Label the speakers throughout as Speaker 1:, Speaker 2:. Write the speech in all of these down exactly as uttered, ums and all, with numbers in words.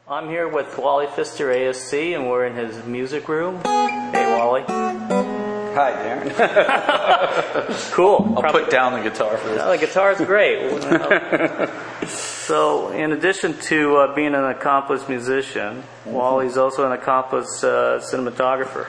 Speaker 1: I'm here with Wally Pfister, A S C, and we're in his music room. Hey, Wally.
Speaker 2: Hi, Darren.
Speaker 1: Cool.
Speaker 2: I'll
Speaker 1: Probably,
Speaker 2: put down the guitar for this.
Speaker 1: no, the guitar's great. So, in addition to uh, being an accomplished musician, mm-hmm. Wally's also an accomplished uh, cinematographer.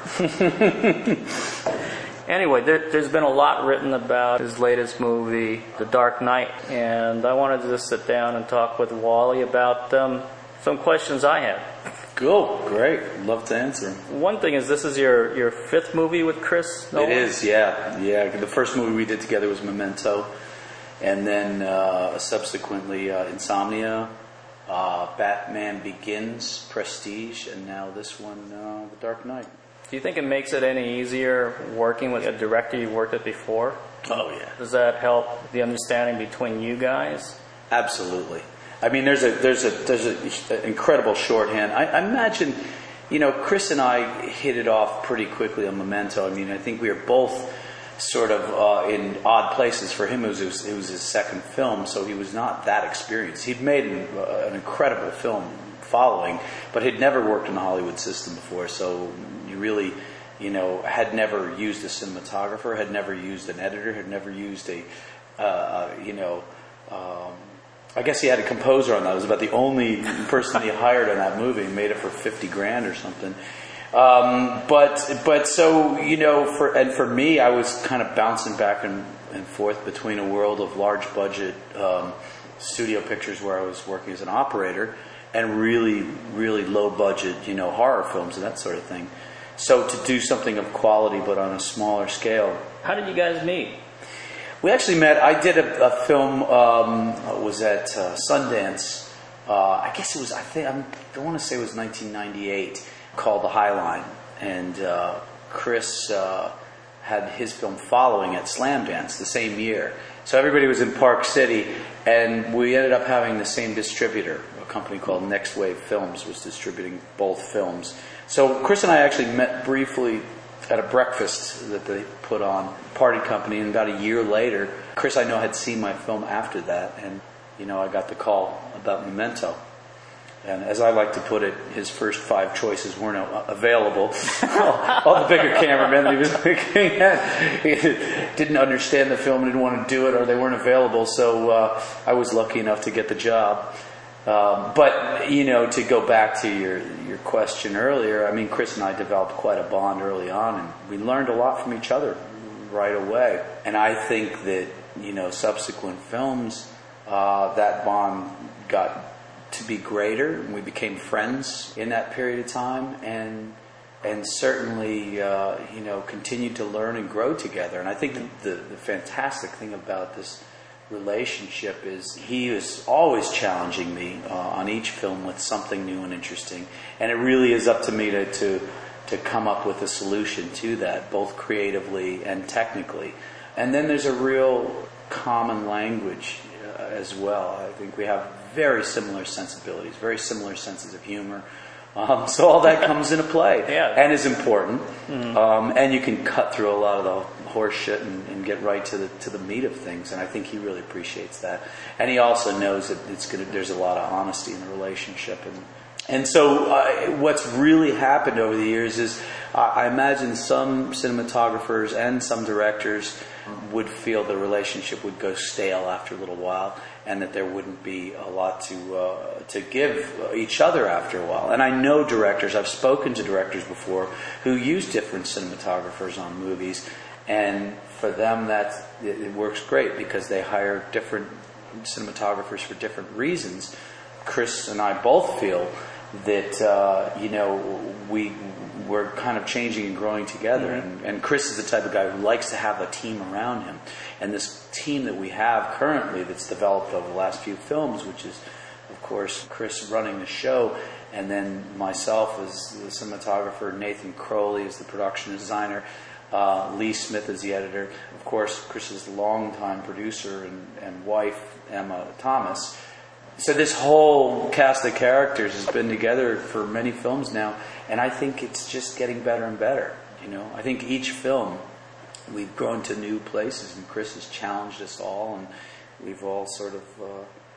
Speaker 1: Anyway, there, there's been a lot written about his latest movie, The Dark Knight, and I wanted to just sit down and talk with Wally about um, some questions I had.
Speaker 2: Cool, great. Love to answer.
Speaker 1: One thing is, this is your, your fifth movie with Chris Nolan?
Speaker 2: It is, yeah. Yeah, the first movie we did together was Memento, and then uh, subsequently uh, Insomnia, uh, Batman Begins, Prestige, and now this one, uh, The Dark Knight.
Speaker 1: Do you think it makes it any easier working with a director you worked with before?
Speaker 2: Oh, yeah.
Speaker 1: Does that help the understanding between you guys?
Speaker 2: Absolutely. I mean, there's a there's a there's an incredible shorthand. I, I imagine, you know, Chris and I hit it off pretty quickly on Memento. I mean, I think we were both sort of uh, in odd places. For him, it was, it was it was his second film, so he was not that experienced. He'd made an, uh, an incredible film following, but had never worked in the Hollywood system before. So you really, you know, had never used a cinematographer, had never used an editor, had never used a, uh, you know. Um, I guess he had a composer on that. It was about the only person he hired on that movie. He made it for fifty grand or something. Um, but but so you know, for and for me, I was kind of bouncing back and, and forth between a world of large budget um, studio pictures where I was working as an operator, and really really low budget, you know, horror films and that sort of thing. So to do something of quality but on a smaller scale.
Speaker 1: How did you guys meet?
Speaker 2: We actually met. I did a, a film. Um, was at uh, Sundance. Uh, I guess it was. I think I'm, I want to say it was nineteen ninety-eight. Called The High Line, and uh, Chris uh, had his film following at Slamdance the same year. So everybody was in Park City, and we ended up having the same distributor. A company called Next Wave Films was distributing both films. So Chris and I actually met briefly at a breakfast that they put on, party company, and about a year later, Chris, I know, had seen my film after that, and, you know, I got the call about Memento. And as I like to put it, his first five choices weren't available. All the bigger cameramen that he was looking at didn't understand the film, didn't want to do it, or they weren't available, so uh, I was lucky enough to get the job. Um, but, you know, to go back to your, your question earlier, I mean, Chris and I developed quite a bond early on, and we learned a lot from each other right away. And I think that, you know, subsequent films, uh, that bond got to be greater, and we became friends in that period of time, and and certainly, uh, you know, continued to learn and grow together. And I think the, the, the fantastic thing about this relationship is he is always challenging me uh, on each film with something new and interesting, and it really is up to me to, to to come up with a solution to that, both creatively and technically. And then there's a real common language uh, as well. I think we have very similar sensibilities, very similar senses of humor. Um, so all that comes into play,
Speaker 1: yeah.
Speaker 2: and is important. Mm-hmm. Um, and you can cut through a lot of the horse shit and, and get right to the to the meat of things. And I think he really appreciates that. And he also knows that it's gonna, there's a lot of honesty in the relationship. And and so uh, what's really happened over the years is uh, I imagine some cinematographers and some directors would feel the relationship would go stale after a little while, and that there wouldn't be a lot to uh, to give each other after a while. And I know directors, I've spoken to directors before who use different cinematographers on movies, and for them that it, it works great because they hire different cinematographers for different reasons. Chris and I both feel that uh, you know we we're kind of changing and growing together, mm-hmm. and, and Chris is the type of guy who likes to have a team around him, and this team that we have currently that's developed over the last few films, which is of course Chris running the show, and then myself as the cinematographer, Nathan Crowley is the production designer, uh, Lee Smith is the editor, of course Chris's longtime producer and, and wife Emma Thomas. So this whole cast of characters has been together for many films now, and I think it's just getting better and better. You know, I think each film we've grown to new places, and Chris has challenged us all, and we've all sort of, uh,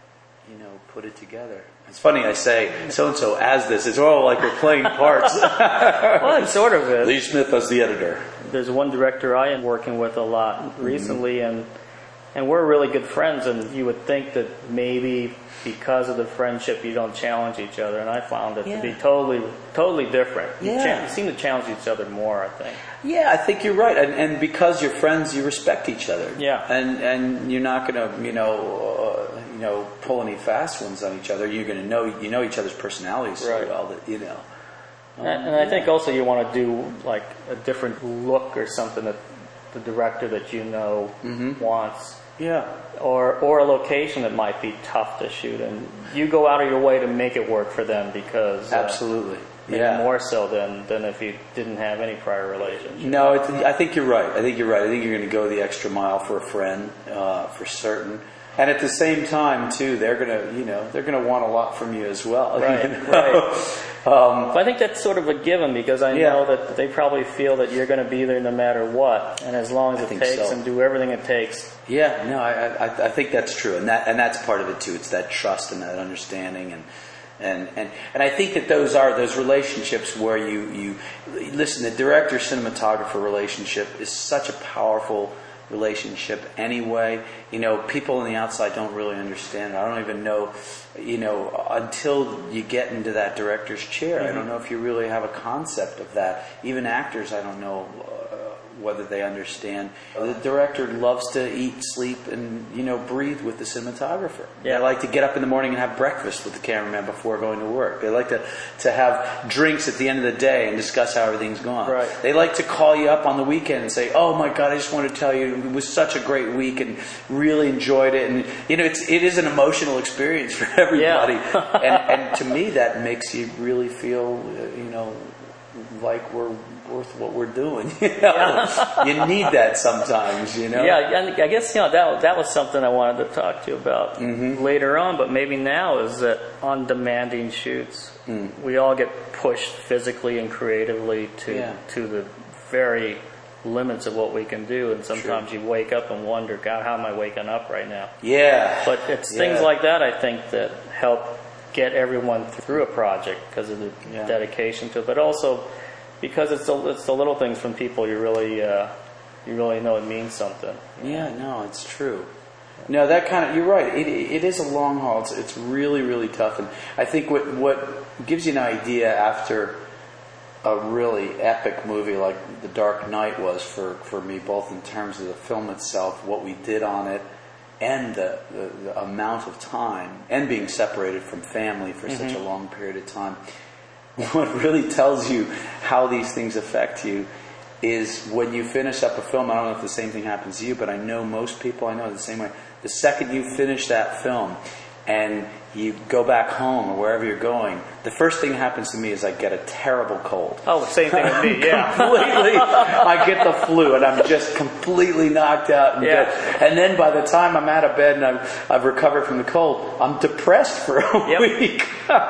Speaker 2: you know, put it together. It's funny I say so-and-so as this. It's all like we're playing parts.
Speaker 1: Well, it sort of is.
Speaker 2: Lee Smith as the editor.
Speaker 1: There's one director I am working with a lot recently, mm-hmm. and and we're really good friends, and you would think that maybe because of the friendship you don't challenge each other, and I found it yeah. to be totally totally different. You,
Speaker 2: yeah.
Speaker 1: cha- you seem to challenge each other more, I think.
Speaker 2: Yeah, I think you're right, and, and because you're friends, you respect each other.
Speaker 1: Yeah, and
Speaker 2: and you're not going to, you know, uh, you know, pull any fast ones on each other. You're going to know, you know, each other's personalities so
Speaker 1: right.
Speaker 2: well that you know. Um,
Speaker 1: and, and I think also you want to do like a different look or something that the director that you know
Speaker 2: mm-hmm.
Speaker 1: wants.
Speaker 2: Yeah.
Speaker 1: Or or a location that might be tough to shoot, and you go out of your way to make it work for them because uh,
Speaker 2: absolutely,
Speaker 1: maybe
Speaker 2: yeah,
Speaker 1: more so than than if you didn't have any prior relationship.
Speaker 2: No, it, I think you're right. I think you're right. I think you're going to go the extra mile for a friend, uh, for certain. And at the same time, too, they're gonna, you know, they're gonna want a lot from you as well.
Speaker 1: Right,
Speaker 2: you know?
Speaker 1: right.
Speaker 2: Um,
Speaker 1: but I think that's sort of a given because I
Speaker 2: yeah.
Speaker 1: know that they probably feel that you're going to be there no matter what, and as long as
Speaker 2: I
Speaker 1: it takes,
Speaker 2: so.
Speaker 1: and do everything it takes.
Speaker 2: Yeah, no, I, I, I think that's true, and that and that's part of it too. It's that trust and that understanding, and and and, and I think that those are those relationships where you you listen. The director cinematographer relationship is such a powerful relationship anyway. You know, people on the outside don't really understand it. I don't even know, you know, until you get into that director's chair. Mm-hmm. I don't know if you really have a concept of that. Even actors, I don't know uh, whether they understand. The director loves to eat, sleep, and, you know, breathe with the cinematographer.
Speaker 1: Yeah.
Speaker 2: They like to get up in the morning and have breakfast with the cameraman before going to work. They like to, to have drinks at the end of the day and discuss how everything's gone.
Speaker 1: Right.
Speaker 2: They like to call you up on the weekend and say, "Oh my God, I just want to tell you it was such a great week and really enjoyed it." And you know, it's it is an emotional experience for everybody.
Speaker 1: Yeah.
Speaker 2: and, and to me, that makes you really feel, you know, like we're worth what we're doing. You know? Yeah. You need that sometimes, you know.
Speaker 1: Yeah, and I guess you know that that was something I wanted to talk to you about
Speaker 2: mm-hmm.
Speaker 1: later on, but maybe now is that on demanding shoots, mm. we all get pushed physically and creatively to
Speaker 2: yeah.
Speaker 1: to the very limits of what we can do, and sometimes
Speaker 2: sure.
Speaker 1: you wake up and wonder, God, how am I waking up right now?
Speaker 2: Yeah.
Speaker 1: But it's
Speaker 2: yeah.
Speaker 1: things like that, I think, that help get everyone through a project because of the
Speaker 2: yeah.
Speaker 1: dedication to it, but also because it's the, it's the little things from people you really uh, you really know it means something.
Speaker 2: Yeah, no, it's true. No, that kind of, you're right. It it is a long haul. It's, it's really, really tough. And I think what what gives you an idea after a really epic movie like The Dark Knight was for, for me, both in terms of the film itself, what we did on it, and the, the, the amount of time, and being separated from family for mm-hmm. such a long period of time. What really tells you how these things affect you is when you finish up a film. I don't know if the same thing happens to you, but I know most people I know the same way. The second you finish that film and you go back home or wherever you're going, the first thing that happens to me is I get a terrible cold.
Speaker 1: Oh, same thing with me, yeah.
Speaker 2: Completely. I get the flu and I'm just completely knocked out. And,
Speaker 1: yeah.
Speaker 2: dead. And then by the time I'm out of bed and I've, I've recovered from the cold, I'm depressed for a
Speaker 1: yep.
Speaker 2: week.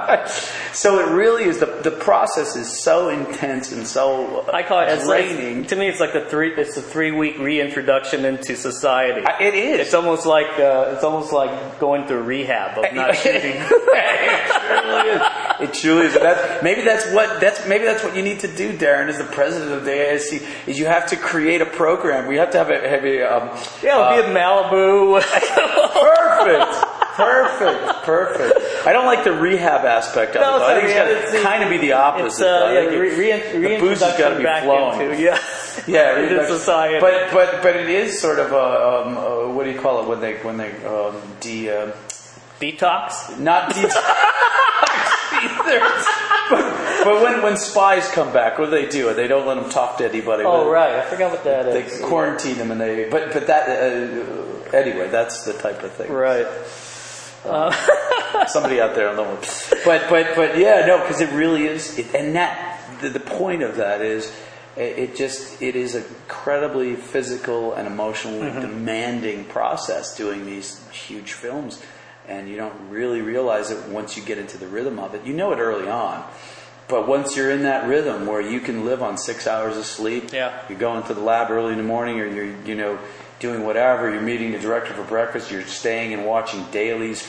Speaker 2: So it really is, the the process is so intense and so
Speaker 1: I call it
Speaker 2: draining.
Speaker 1: Like, to me, it's like the three. It's a three week reintroduction into society.
Speaker 2: I, it is.
Speaker 1: It's almost like uh, it's almost like going through rehab of not shooting.
Speaker 2: It truly is. It truly is. That's, maybe that's what that's maybe that's what you need to do, Darren, as the president of the A I C. Is you have to create a program. We have to have a have a um,
Speaker 1: yeah,
Speaker 2: uh,
Speaker 1: be in Malibu.
Speaker 2: Perfect. Perfect, perfect. I don't like the rehab aspect of
Speaker 1: no,
Speaker 2: it. Though. I think
Speaker 1: yeah,
Speaker 2: it's got to kind of be the opposite.
Speaker 1: It's, uh, yeah, re- re-
Speaker 2: the booze has got to be flowing.
Speaker 1: Into, yeah,
Speaker 2: yeah,
Speaker 1: into society.
Speaker 2: But but but it is sort of a um, uh, what do you call it when they when they um, de uh,
Speaker 1: detox?
Speaker 2: Not detox either. But, but when when spies come back, what do they do? They don't let them talk to anybody.
Speaker 1: Oh right, I forgot what that
Speaker 2: they
Speaker 1: is.
Speaker 2: They quarantine them and they. But but that uh, anyway, that's the type of thing.
Speaker 1: Right.
Speaker 2: Uh, somebody out there on the one, but but but yeah, no, because it really is, it, and that the, the point of that is, it, it just it is an incredibly physical and emotionally mm-hmm. demanding process doing these huge films, and you don't really realize it once you get into the rhythm of it. You know it early on, but once you're in that rhythm where you can live on six hours of sleep,
Speaker 1: yeah.
Speaker 2: you're going to the lab early in the morning, or you're you know. doing whatever, you're meeting the director for breakfast, you're staying and watching dailies for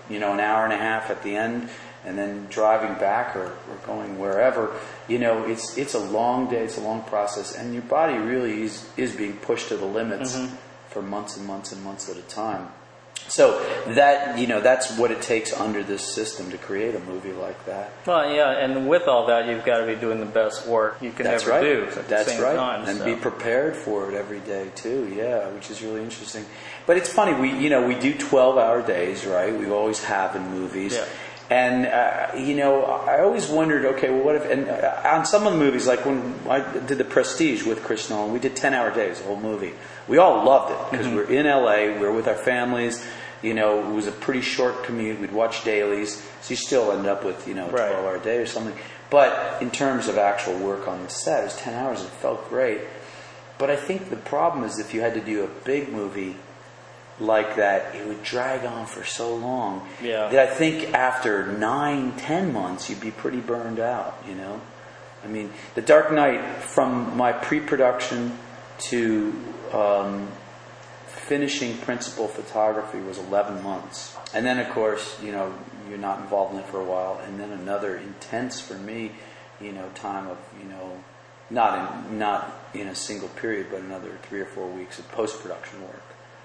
Speaker 2: you know, an hour and a half at the end, and then driving back or, or going wherever, you know, it's it's a long day, it's a long process, and your body really is, is being pushed to the limits mm-hmm. for months and months and months at a time. So that, you know, that's what it takes under this system to create a movie like that.
Speaker 1: Well, yeah, and with all that, you've got to be doing the best work you can
Speaker 2: that's
Speaker 1: ever
Speaker 2: right.
Speaker 1: do at
Speaker 2: that's
Speaker 1: the same
Speaker 2: right.
Speaker 1: time.
Speaker 2: And
Speaker 1: so.
Speaker 2: be prepared for it every day too, yeah, which is really interesting. But it's funny, we you know, we do twelve-hour days, right? We always have in movies.
Speaker 1: Yeah.
Speaker 2: And, uh, you know, I always wondered, okay, well, what if, and uh, on some of the movies, like when I did The Prestige with Chris Nolan, we did ten-hour days, the whole movie. We all loved it, because mm-hmm. we're in L A, we were with our families, you know, it was a pretty short commute, we'd watch dailies, so you still end up with, you know, a twelve-hour day or something. But in terms of actual work on the set, it was ten hours, it felt great. But I think the problem is if you had to do a big movie like that, it would drag on for so long
Speaker 1: yeah.
Speaker 2: that I think after nine, ten months, you'd be pretty burned out, you know? I mean, The Dark Knight, from my pre-production to um, finishing principal photography was eleven months. And then, of course, you know, you're not involved in it for a while. And then another intense, for me, you know, time of, you know, not in, not in a single period, but another three or four weeks of post-production work.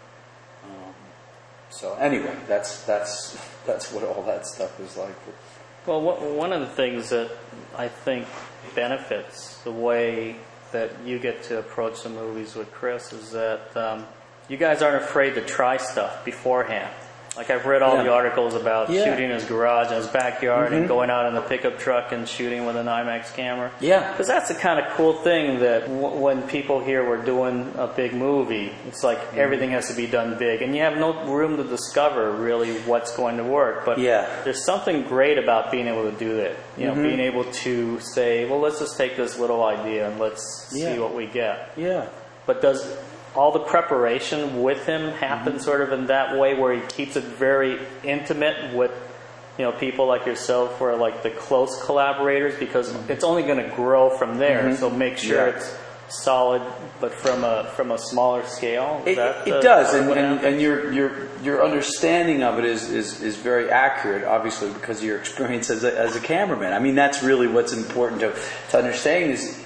Speaker 2: Um, so anyway, that's that's that's what all that stuff is like.
Speaker 1: Well, one of the things that I think benefits the way that you get to approach the movies with Chris is that um, you guys aren't afraid to try stuff beforehand. Like I've read all
Speaker 2: yeah.
Speaker 1: the articles about
Speaker 2: yeah.
Speaker 1: shooting in his garage and his backyard
Speaker 2: mm-hmm.
Speaker 1: and going out in the pickup truck and shooting with an IMAX camera.
Speaker 2: Yeah.
Speaker 1: Because that's the kind of cool thing that w- when people hear we're doing a big movie, it's like mm-hmm. everything has to be done big. And you have no room to discover really what's going to work. But
Speaker 2: yeah.
Speaker 1: there's something great about being able to do that. You know,
Speaker 2: mm-hmm.
Speaker 1: being able to say, well, let's just take this little idea and let's
Speaker 2: yeah.
Speaker 1: see what we get.
Speaker 2: Yeah.
Speaker 1: But does all the preparation with him happen mm-hmm. sort of in that way where he keeps it very intimate with, you know, people like yourself who are like the close collaborators, because mm-hmm. it's only going to grow from there. Mm-hmm. So make sure yeah. it's solid, but from a from a smaller scale.
Speaker 2: It,
Speaker 1: that,
Speaker 2: it
Speaker 1: uh,
Speaker 2: does, and, and, and your your your understanding of it is, is, is very accurate, obviously, because of your experience as a, as a cameraman. I mean, that's really what's important to to understand is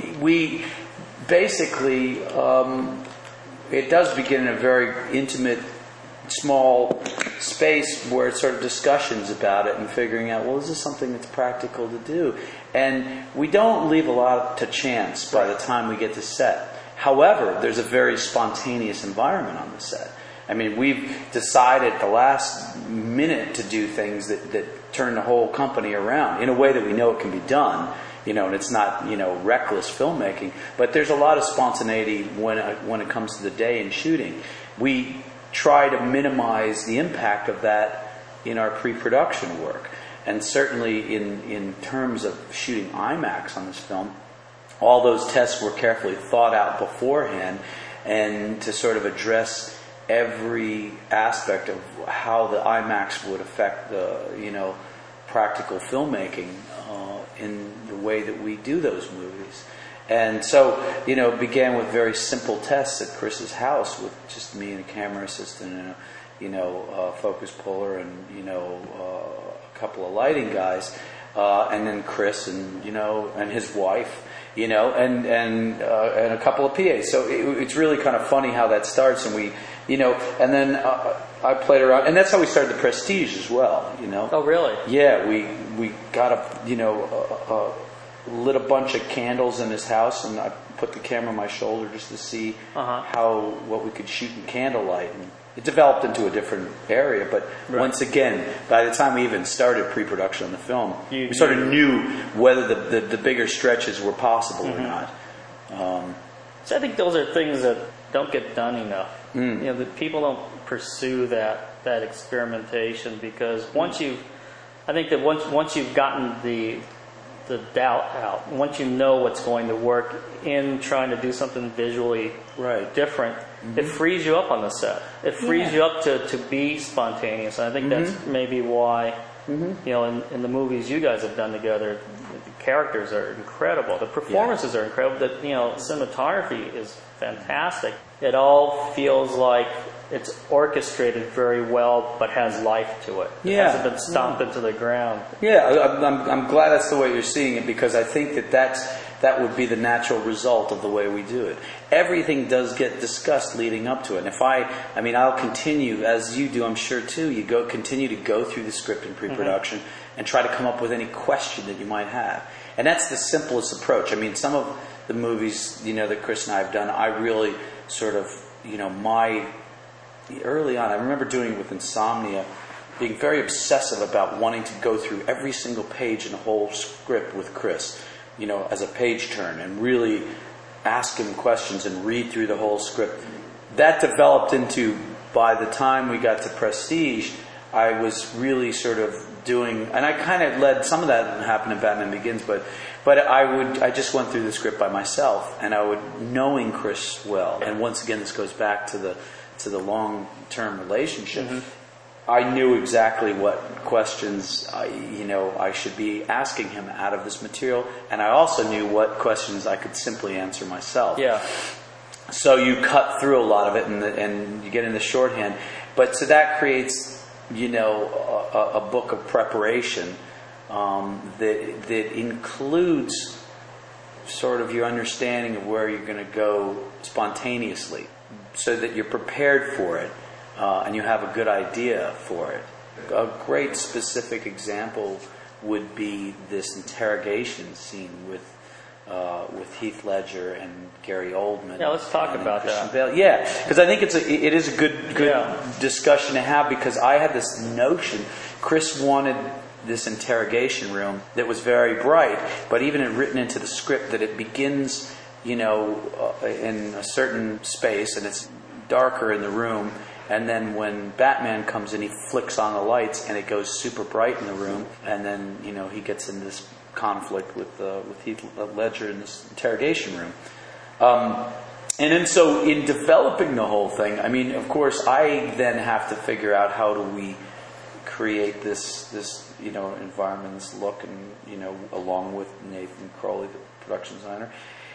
Speaker 2: we basically. Um, It does begin in a very intimate, small space where it's sort of discussions about it and figuring out, well, is this something that's practical to do? And we don't leave a lot to chance by the time we get to set. However, there's a very spontaneous environment on the set. I mean, we've decided at the last minute to do things that, that turn the whole company around in a way that we know it can be done. You know, and it's not, you know, reckless filmmaking, but there's a lot of spontaneity when it, when it comes to the day and shooting. We try to minimize the impact of that in our pre-production work, and certainly in in terms of shooting IMAX on this film, all those tests were carefully thought out beforehand, and to sort of address every aspect of how the IMAX would affect the, you know, practical filmmaking uh, in the way that we do those movies. And so, you know, it began with very simple tests at Chris's house with just me and a camera assistant and a, you know, a focus puller and, you know, uh, a couple of lighting guys, uh, and then Chris and, you know, and his wife, you know, and and uh, and a couple of P As. So it, it's really kind of funny how that starts, and we, you know, and then uh, I played around, and that's how we started The Prestige as well, you know.
Speaker 1: Oh, really?
Speaker 2: Yeah, we we got a, you know, uh, uh, lit a bunch of candles in his house, and I put the camera on my shoulder just to see uh-huh. how what we could shoot in candlelight, and it developed into a different area. But right. once again, by the time we even started pre-production on the film, you, we sort of knew whether the, the, the bigger stretches were possible mm-hmm. or not. Um,
Speaker 1: so I think those are things that don't get done enough.
Speaker 2: Mm.
Speaker 1: You know, that people don't pursue that that experimentation, because once you, I think that once once you've gotten the the doubt out, once you know what's going to work in trying to do something visually
Speaker 2: right.
Speaker 1: different, mm-hmm. it frees you up on the set. It frees
Speaker 2: yeah.
Speaker 1: you up to, to be spontaneous. And I think mm-hmm. that's maybe why, mm-hmm. you know, in, in the movies you guys have done together, the characters are incredible. The performances yeah. are incredible. The, you know, cinematography is fantastic. It all feels like it's orchestrated very well, but has life to it. It
Speaker 2: Yeah.
Speaker 1: hasn't been stomped into the ground.
Speaker 2: Yeah, I- I'm, I'm glad that's the way you're seeing it, because I think that that's, that would be the natural result of the way we do it. Everything does get discussed leading up to it. And if I, I mean, I'll continue, as you do, I'm sure too, you go continue to go through the script in pre-production mm-hmm. and try to come up with any question that you might have. And that's the simplest approach. I mean, some of the movies, you know, that Chris and I have done, I really sort of, you know, my, early on, I remember doing it with Insomnia, being very obsessive about wanting to go through every single page in the whole script with Chris, you know, as a page turn, and really ask him questions and read through the whole script. That developed into, by the time we got to Prestige, I was really sort of doing, and I kind of led, some of that happened in Batman Begins, but but I would, I just went through the script by myself, and I would, knowing Chris well, and once again this goes back to the to the long-term relationship, mm-hmm. I knew exactly what questions I, you know, I should be asking him out of this material, and I also knew what questions I could simply answer myself.
Speaker 1: Yeah.
Speaker 2: So you cut through a lot of it, and, the, and you get in the shorthand. But so that creates, you know, a, a book of preparation um, that that includes sort of your understanding of where you're going to go spontaneously, so that you're prepared for it uh, and you have a good idea for it. A great specific example would be this interrogation scene with uh, with Heath Ledger and Gary Oldman.
Speaker 1: Yeah, let's talk about
Speaker 2: Christian
Speaker 1: that.
Speaker 2: Bale. Yeah, because I think it's a, it is a good good
Speaker 1: Yeah.
Speaker 2: discussion to have, because I had this notion. Chris wanted this interrogation room that was very bright, but even it written into the script that it begins, you know, uh, in a certain space, and it's darker in the room, and then when Batman comes in, he flicks on the lights, and it goes super bright in the room, and then, you know, he gets in this conflict with uh, with Heath Ledger in this interrogation room. Um, and then so in developing the whole thing, I mean, of course, I then have to figure out how do we create this, this you know, environment, this look, and, you know, along with Nathan Crowley, the production designer.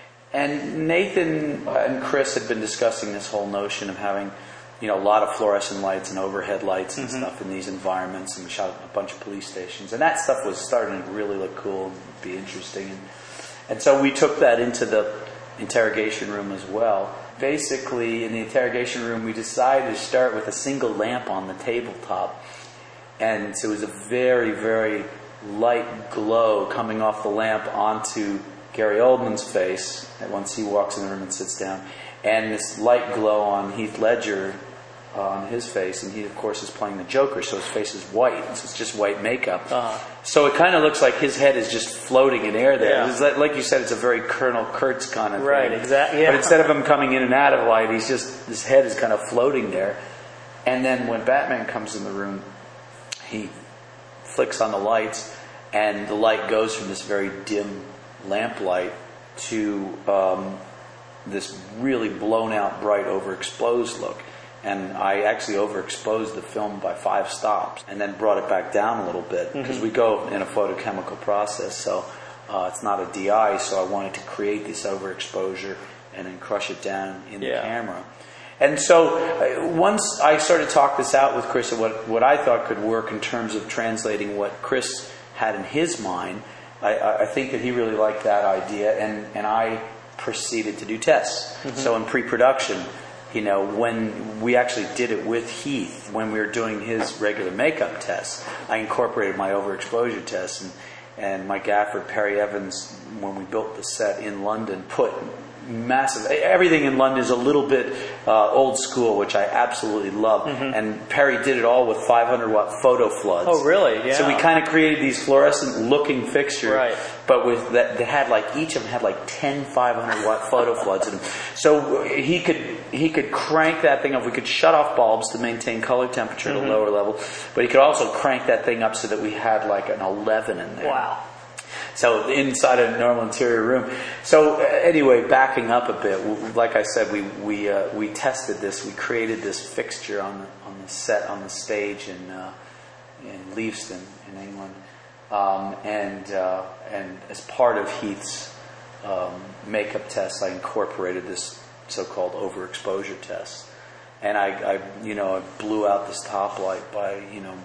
Speaker 2: And Nathan and Chris had been discussing this whole notion of having, you know, a lot of fluorescent lights and overhead lights and mm-hmm. stuff in these environments, and we shot a bunch of police stations. And that stuff was starting to really look cool and be interesting. And, and so we took that into the interrogation room as well. Basically, in the interrogation room, we decided to start with a single lamp on the tabletop. And so it was a very, very light glow coming off the lamp onto Gary Oldman's face once he walks in the room and sits down, and this light glow on Heath Ledger uh, on his face, and he of course is playing the Joker, so his face is white, so it's just white makeup. Uh-huh. So it kind of looks like his head is just floating in air there.
Speaker 1: Yeah.
Speaker 2: It's like, like you said, it's a very Colonel Kurtz kind of thing.
Speaker 1: Right, exactly. Yeah.
Speaker 2: But instead of him coming in and out of light, he's just, his head is kind of floating there. And then when Batman comes in the room, he flicks on the lights, and the light goes from this very dim lamplight to um, this really blown out, bright, overexposed look. And I actually overexposed the film by five stops and then brought it back down a little bit, because mm-hmm. we go in a photochemical process, so uh, it's not a D I, so I wanted to create this overexposure and then crush it down in
Speaker 1: yeah.
Speaker 2: the camera. And so uh, once I started to talk this out with Chris, what, what I thought could work in terms of translating what Chris had in his mind, I, I think that he really liked that idea, and, and I proceeded to do tests. Mm-hmm. So in pre-production, you know, when we actually did it with Heath, when we were doing his regular makeup tests, I incorporated my overexposure tests, and, and my gaffer, Perry Evans, when we built the set in London, put massive, everything in London is a little bit uh, old school, which I absolutely love. Mm-hmm. And Perry did it all with five hundred watt photo floods.
Speaker 1: Oh, really? Yeah.
Speaker 2: So we kind of created these fluorescent looking fixtures,
Speaker 1: right.
Speaker 2: but with that, they had like, each of them had like ten five hundred watt photo floods in them. So he could he could crank that thing up. We could shut off bulbs to maintain color temperature mm-hmm. at a lower level, but he could also crank that thing up so that we had like an eleven in there.
Speaker 1: Wow.
Speaker 2: So inside a normal interior room. So uh, anyway, backing up a bit, w- like I said, we we uh, we tested this. We created this fixture on the on the set on the stage in uh, in Leavesden in England, um, and uh, and as part of Heath's um, makeup tests, I incorporated this so-called overexposure test. and I, I, you know, I blew out this top light by, you know,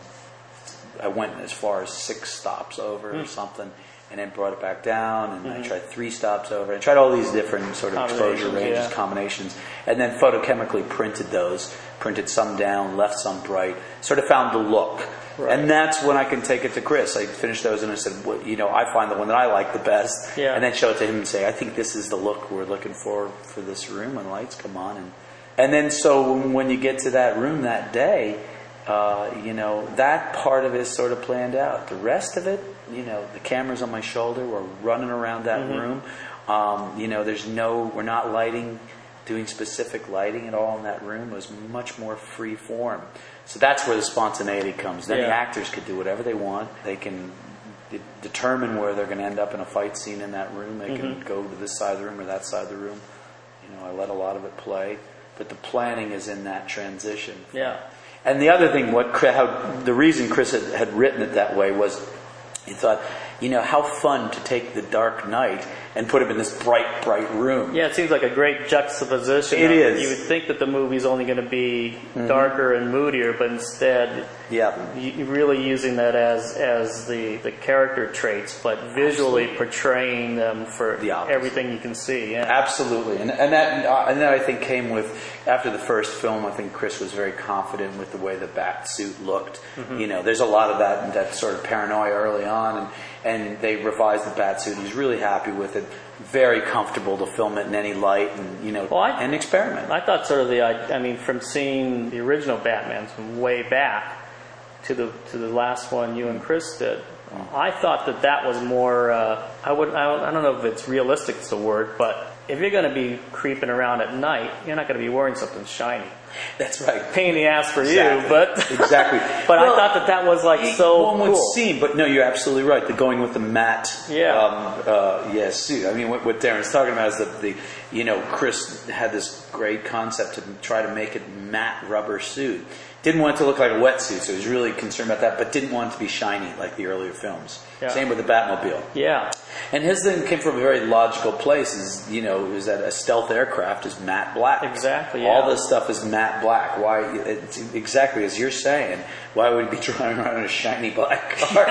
Speaker 2: I went as far as six stops over mm. or something, and then brought it back down, and mm-hmm. I tried three stops over. I tried all these different sort of exposure ranges, yeah. combinations, and then photochemically printed those, printed some down, left some bright, sort of found the look. Right. And that's when I can take it to Chris. I finished those and I said, well, you know, I find the one that I like the best, yeah. and then show it to him and say, I think this is the look we're looking for for this room when lights come on. And, and then so when you get to that room that day, uh, you know, that part of it is sort of planned out. The rest of it, you know, the camera's on my shoulder. We're running around that mm-hmm. room. Um, you know, there's no, we're not lighting, doing specific lighting at all in that room. It was much more free form. So that's where the spontaneity comes. Then yeah. the actors could do whatever they want. They can de- determine where they're going to end up in a fight scene in that room. They mm-hmm. can go to this side of the room or that side of the room. You know, I let a lot of it play. But the planning is in that transition.
Speaker 1: Yeah.
Speaker 2: And the other thing, what how, the reason Chris had, had written it that way was he thought, you know, how fun to take the Dark Knight and put him in this bright, bright room.
Speaker 1: Yeah, it seems like a great juxtaposition.
Speaker 2: It is.
Speaker 1: You would think that the movie's only going to be mm-hmm. darker and moodier, but instead,
Speaker 2: yeah,
Speaker 1: you're really using that as as the, the character traits, but visually Absolutely. portraying them for the everything you can see. Yeah.
Speaker 2: Absolutely, and and that and that I think came with after the first film. I think Chris was very confident with the way the bat suit looked. Mm-hmm. You know, there's a lot of that that sort of paranoia early on, and. And they revised the bat suit. He's really happy with it. Very comfortable to film it in any light, and you know, well, I, and experiment.
Speaker 1: I thought sort of the, I mean, from seeing the original Batman from way back to the to the last one you and Chris did, mm. I thought that that was more. Uh, I would. I don't, I don't know if it's realistic. It's the word, but if you're going to be creeping around at night, you're not going to be wearing something shiny.
Speaker 2: That's right.
Speaker 1: Pain in the ass for
Speaker 2: exactly.
Speaker 1: you, but
Speaker 2: exactly.
Speaker 1: But
Speaker 2: well,
Speaker 1: I thought that that was like
Speaker 2: it,
Speaker 1: so
Speaker 2: one
Speaker 1: cool.
Speaker 2: would seem, but no, you're absolutely right. The going with the matte,
Speaker 1: yeah,
Speaker 2: um, uh, yeah, suit. I mean, what, what Darren's talking about is that the, you know, Chris had this great concept to try to make it matte rubber suit. Didn't want it to look like a wetsuit, so he was really concerned about that, but didn't want it to be shiny like the earlier films. Yeah. Same with the Batmobile.
Speaker 1: Yeah.
Speaker 2: And his thing came from a very logical place. Is you know, is that a stealth aircraft is matte black.
Speaker 1: Exactly. Yeah.
Speaker 2: All this stuff is matte black. Why? It's exactly as you're saying. Why would he be driving around in a shiny black car?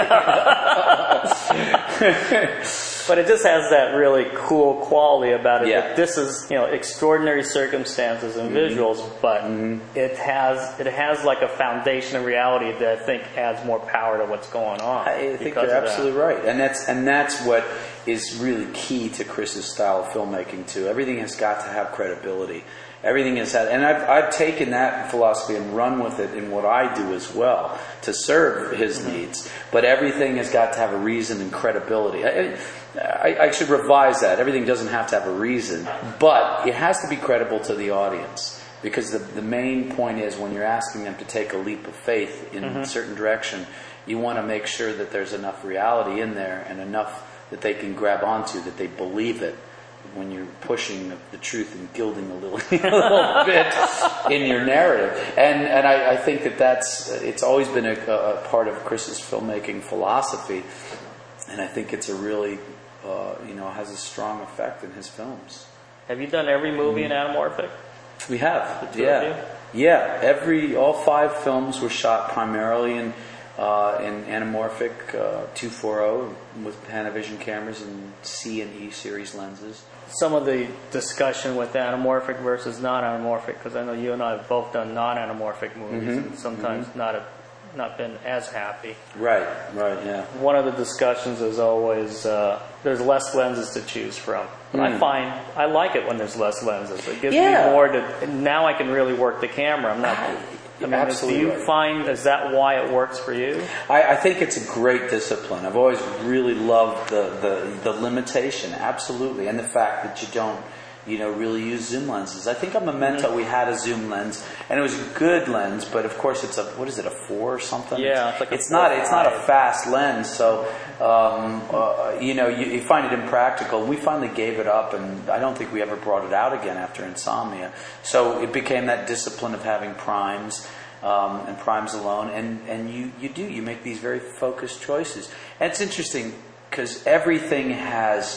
Speaker 1: But it just has that really cool quality about it.
Speaker 2: Yeah.
Speaker 1: That this is, you know, extraordinary circumstances and mm-hmm. visuals, but mm-hmm. it has it has like a foundation of reality that I think adds more power to what's going on.
Speaker 2: I think you're absolutely right, and that's and that's what is really key to Chris's style of filmmaking too. Everything has got to have credibility. Everything has had, and I've I've taken that philosophy and run with it in what I do as well to serve his mm-hmm. needs. But everything has got to have a reason and credibility. I, I, I should revise that. Everything doesn't have to have a reason, but it has to be credible to the audience. Because the the main point is when you're asking them to take a leap of faith in mm-hmm. a certain direction, you want to make sure that there's enough reality in there and enough that they can grab onto, that they believe it. When you're pushing the, the truth and gilding a little, a little bit in your narrative, and and I, I think that that's it's always been a, a part of Chris's filmmaking philosophy, and I think it's a really uh, you know has a strong effect in his films.
Speaker 1: Have you done every movie mm-hmm. in anamorphic?
Speaker 2: We have, yeah, yeah. Every all five films were shot primarily in. Uh, in anamorphic uh, two forty with Panavision cameras and C and E series lenses.
Speaker 1: Some of the discussion with anamorphic versus non-anamorphic, because I know you and I have both done non-anamorphic movies, mm-hmm. and sometimes mm-hmm. not have not been as happy.
Speaker 2: Right, right, yeah.
Speaker 1: One of the discussions is always uh, there's less lenses to choose from. Mm. I find I like it when there's less lenses. It gives
Speaker 2: yeah.
Speaker 1: me more to. Now I can really work the camera. I'm not. I mean,
Speaker 2: Absolutely
Speaker 1: do you
Speaker 2: right.
Speaker 1: find, is that why it works for you?
Speaker 2: I, I think it's a great discipline. I've always really loved the, the, the limitation, absolutely, and the fact that you don't, you know, really use zoom lenses. I think on Memento mm-hmm. we had a zoom lens, and it was a good lens, but of course it's a, what is it, a four or something?
Speaker 1: Yeah, it's like
Speaker 2: it's not, it's not a fast lens, so, um, uh, you know, you, you find it impractical. We finally gave it up, and I don't think we ever brought it out again after Insomnia. So it became that discipline of having primes. Um, and primes alone, and, and you, you do, you make these very focused choices. And it's interesting because everything has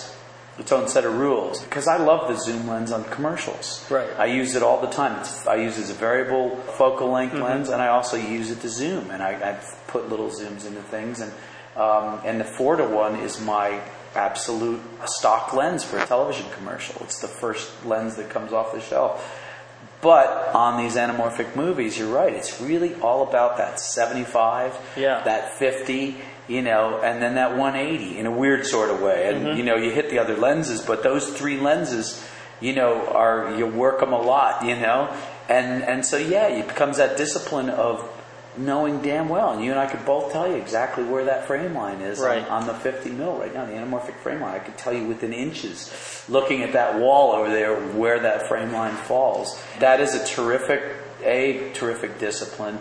Speaker 2: its own set of rules. Because I love the zoom lens on commercials.
Speaker 1: Right.
Speaker 2: I use it all the time. It's, I use it as a variable focal length mm-hmm. lens, and I also use it to zoom. And I, I put little zooms into things. And um, and the four to one is my absolute stock lens for a television commercial. It's the first lens that comes off the shelf. But on these anamorphic movies, you're right. It's really all about that seventy-five,
Speaker 1: yeah.
Speaker 2: that fifty, you know, and then that one eighty in a weird sort of way. And, mm-hmm. you know, you hit the other lenses, but those three lenses, you know, are, you work them a lot, you know. And, and so, yeah, it becomes that discipline of knowing damn well. And you and I could both tell you exactly where that frame line is
Speaker 1: right.
Speaker 2: on, on the fifty mil right now, the anamorphic frame line. I could tell you within inches, looking at that wall over there, where that frame line falls. That is a terrific, A, terrific discipline.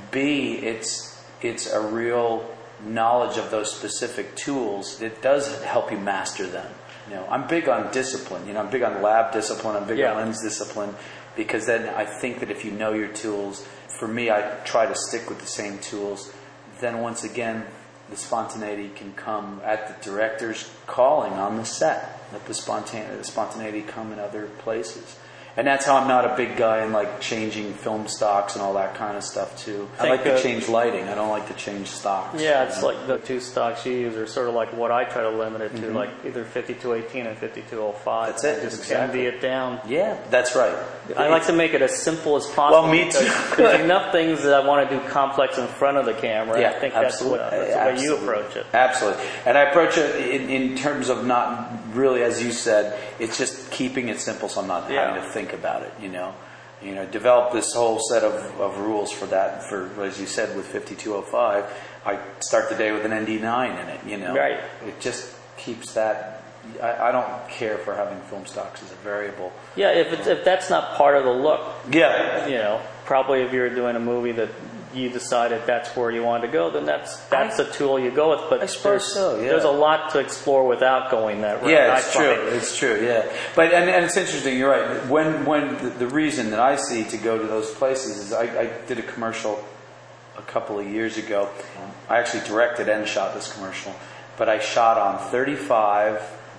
Speaker 2: B, it's it's a real knowledge of those specific tools. It does help you master them. You know, I'm big on discipline. You know, I'm big on lab discipline. I'm big
Speaker 1: yeah.
Speaker 2: on lens discipline, because then I think that if you know your tools, for me, I try to stick with the same tools. Then once again, the spontaneity can come at the director's calling on the set. Let the spontaneity, the spontaneity come in other places. And that's how I'm not a big guy in like changing film stocks and all that kind of stuff too. I, I like to change lighting. I don't like to change stocks.
Speaker 1: Yeah, it's like the two stocks you use are sort of like what I try to limit it to,
Speaker 2: mm-hmm.
Speaker 1: like either fifty-two eighteen and fifty-two oh five.
Speaker 2: That's it.
Speaker 1: Just
Speaker 2: exactly.
Speaker 1: envy it down.
Speaker 2: Yeah, that's right.
Speaker 1: I like to make it as simple as possible.
Speaker 2: Well, me too.
Speaker 1: There's enough things that I want to do complex in front of the camera.
Speaker 2: Yeah,
Speaker 1: I think
Speaker 2: absolutely.
Speaker 1: that's, what, that's the way you approach it.
Speaker 2: Absolutely. And I approach it in, in terms of not really, as you said, it's just keeping it simple so I'm not
Speaker 1: yeah.
Speaker 2: having to think about it, you know. You know, develop this whole set of, of rules for that. For, as you said, with fifty-two oh five, I start the day with an N D nine in it. You know,
Speaker 1: right?
Speaker 2: It just keeps that. I, I don't care for having film stocks as a variable.
Speaker 1: Yeah, if it's, if that's not part of the look.
Speaker 2: Yeah.
Speaker 1: You know, probably if you're doing a movie that you decided that's where you wanted to go, then that's that's
Speaker 2: I,
Speaker 1: the tool you go with. But
Speaker 2: I suppose so. Yeah.
Speaker 1: There's a lot to explore without going that route.
Speaker 2: Yeah, it's
Speaker 1: I
Speaker 2: true.
Speaker 1: find.
Speaker 2: It's true. Yeah, but and, and it's interesting. You're right. When when the, the reason that I see to go to those places is I, I did a commercial a couple of years ago. I actually directed and shot this commercial, but I shot on thirty-five,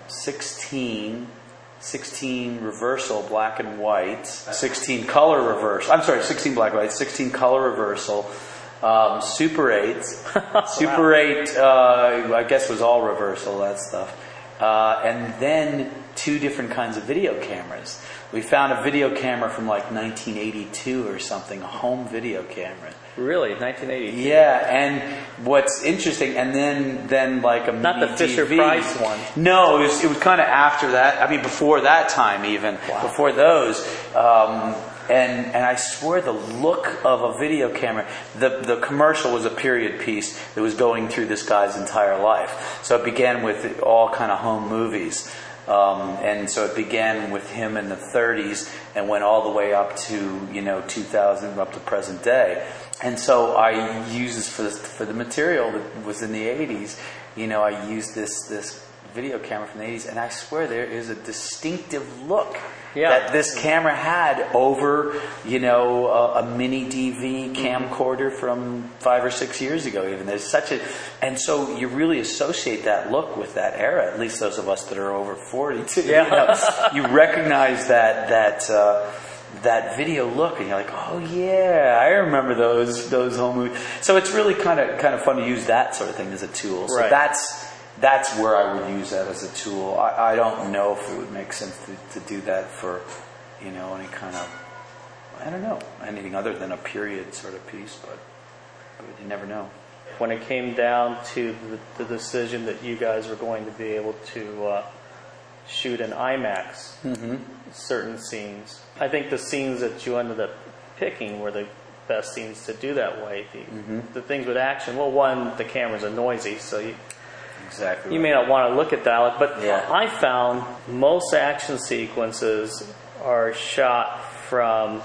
Speaker 2: sixteen. sixteen reversal black and white, sixteen color reverse. I'm sorry, sixteen black and white, sixteen color reversal, um, Super eight, Super
Speaker 1: wow.
Speaker 2: eight. Uh, I guess was all reversal, that stuff, uh, and then two different kinds of video cameras. We found a video camera from like nineteen eighty-two or something, a home video camera.
Speaker 1: Really, nineteen eighty-two.
Speaker 2: Yeah, and what's interesting, and then then like a
Speaker 1: not
Speaker 2: mini
Speaker 1: the Fisher
Speaker 2: T V.
Speaker 1: Price one.
Speaker 2: No, it was it was kind of after that. I mean, before that time, even
Speaker 1: wow.
Speaker 2: before those. Um, and and I swear, the look of a video camera. The the commercial was a period piece that was going through this guy's entire life. So it began with all kind of home movies. Um, and so it began with him in the thirties and went all the way up to, you know, two thousand, up to present day. And so I used this for, this for the material that was in the eighties. You know, I used this this video camera from the eighties, and I swear there is a distinctive look
Speaker 1: yeah.
Speaker 2: that this camera had over, you know, a, a mini D V camcorder from five or six years ago. Even there's such a, and so you really associate that look with that era. At least those of us that are over forty, too.
Speaker 1: Yeah.
Speaker 2: You know, you recognize that that. Uh, that video look, and you're like, oh yeah, I remember those those home movies. So it's really kind of kind of fun to use that sort of thing as a tool. So
Speaker 1: right.
Speaker 2: that's that's where I would use that as a tool. I, I don't know if it would make sense to, to do that for, you know, any kind of, I don't know, anything other than a period sort of piece, but, but you never know.
Speaker 1: When it came down to the, the decision that you guys were going to be able to uh, shoot in IMAX,
Speaker 2: mm-hmm.
Speaker 1: certain scenes, I think the scenes that you ended up picking were the best scenes to do that way. The,
Speaker 2: mm-hmm.
Speaker 1: the things with action, well, one, the cameras are noisy, so you
Speaker 2: exactly
Speaker 1: you
Speaker 2: right.
Speaker 1: may not want to look at that, but
Speaker 2: yeah.
Speaker 1: I found most action sequences are shot from